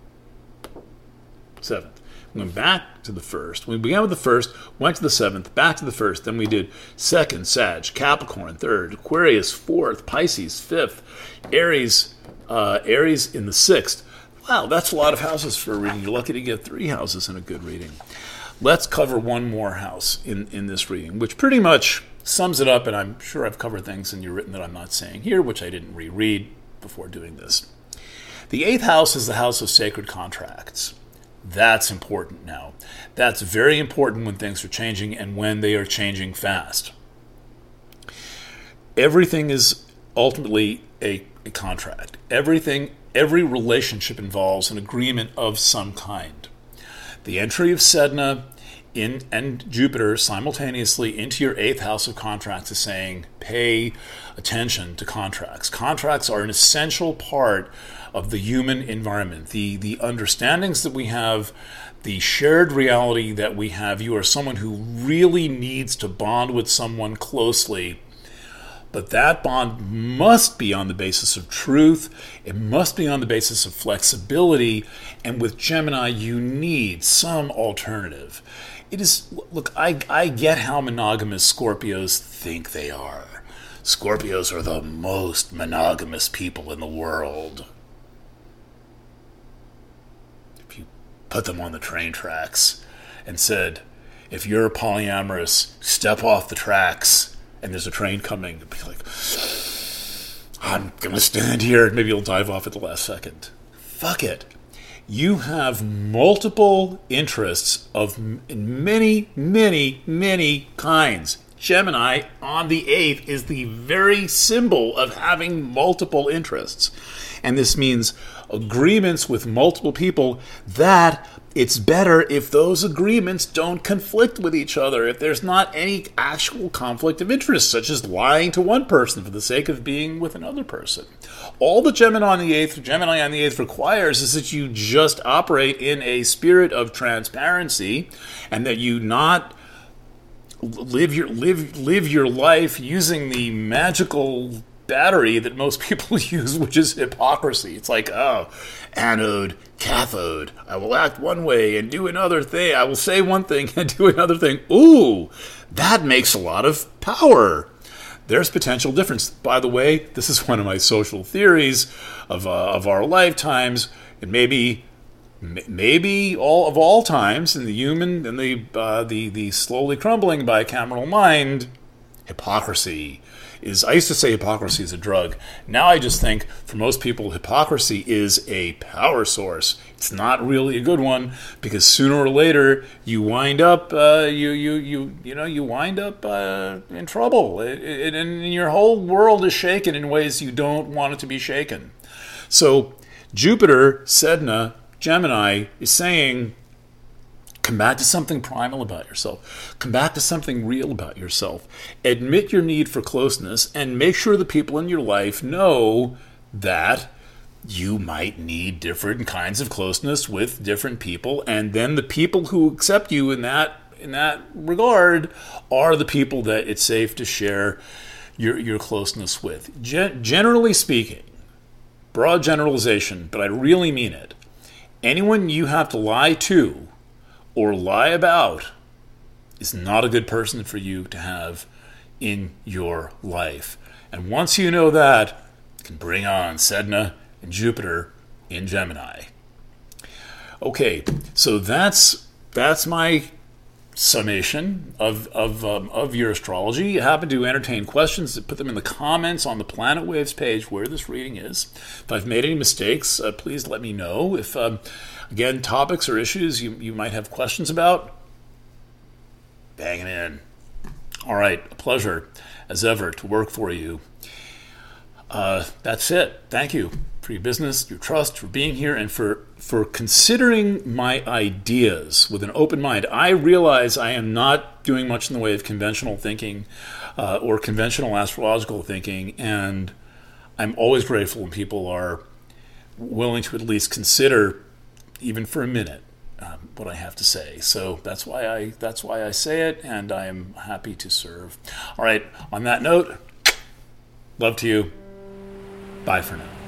We went back to the first. We began with the first, went to the seventh, back to the first. Then we did second, Sag, Capricorn, third, Aquarius, fourth, Pisces, fifth, Aries in the sixth. Wow, that's a lot of houses for a reading. You're lucky to get 3 houses in a good reading. Let's cover one more house in this reading, which pretty much sums it up, and I'm sure I've covered things in your written that I'm not saying here, which I didn't reread before doing this. The 8th house is the house of sacred contracts. That's important now. That's very important when things are changing and when they are changing fast. Everything is ultimately a a contract. Every relationship involves an agreement of some kind. The entry of Sedna and Jupiter simultaneously into your 8th house of contracts is saying, pay attention to contracts. Contracts are an essential part of the human environment. The understandings that we have, the shared reality that we have. You are someone who really needs to bond with someone closely. But that bond must be on the basis of truth. It must be on the basis of flexibility. And with Gemini, you need some alternative. Look, I get how monogamous Scorpios think they are. Scorpios are the most monogamous people in the world. If you put them on the train tracks and said, if you're polyamorous, step off the tracks, and there's a train coming, it'd be like, I'm going to stand here, and maybe you'll dive off at the last second. Fuck it. You have multiple interests in many, many, many kinds. Gemini on the 8th is the very symbol of having multiple interests. And this means agreements with multiple people that it's better if those agreements don't conflict with each other, if there's not any actual conflict of interest, such as lying to one person for the sake of being with another person. All the Gemini on the 8th requires is that you just operate in a spirit of transparency and that you not live your life using the magical battery that most people use, which is hypocrisy. It's like, anode, cathode. I will act one way and do another thing. I will say one thing and do another thing. Ooh, that makes a lot of power. There's potential difference. By the way, this is one of my social theories of our lifetimes, and maybe all times in the human and the slowly crumbling bicameral mind. Hypocrisy is, I used to say hypocrisy is a drug. Now I just think for most people hypocrisy is a power source. It's not really a good one because sooner or later you wind up you wind up in trouble, and your whole world is shaken in ways you don't want it to be shaken. So Jupiter, Sedna, Gemini is saying, come back to something primal about yourself. Come back to something real about yourself. Admit your need for closeness and make sure the people in your life know that you might need different kinds of closeness with different people, and then the people who accept you in that regard are the people that it's safe to share your closeness with. Generally speaking, broad generalization, but I really mean it. Anyone you have to lie to or lie about is not a good person for you to have in your life. And once you know that, you can bring on Sedna and Jupiter in Gemini. Okay, so that's my summation of your astrology. You happen to entertain questions, put them in the comments on the Planet Waves page where this reading is. If I've made any mistakes, please let me know. If again, topics or issues you might have questions about, bang it in. All right, a pleasure as ever to work for you. That's it. Thank you for your business, your trust, for being here, and for considering my ideas with an open mind. I realize I am not doing much in the way of conventional thinking or conventional astrological thinking, and I'm always grateful when people are willing to at least consider, even for a minute, what I have to say. So that's why I say it, and I am happy to serve. All right, on that note, love to you. Bye for now.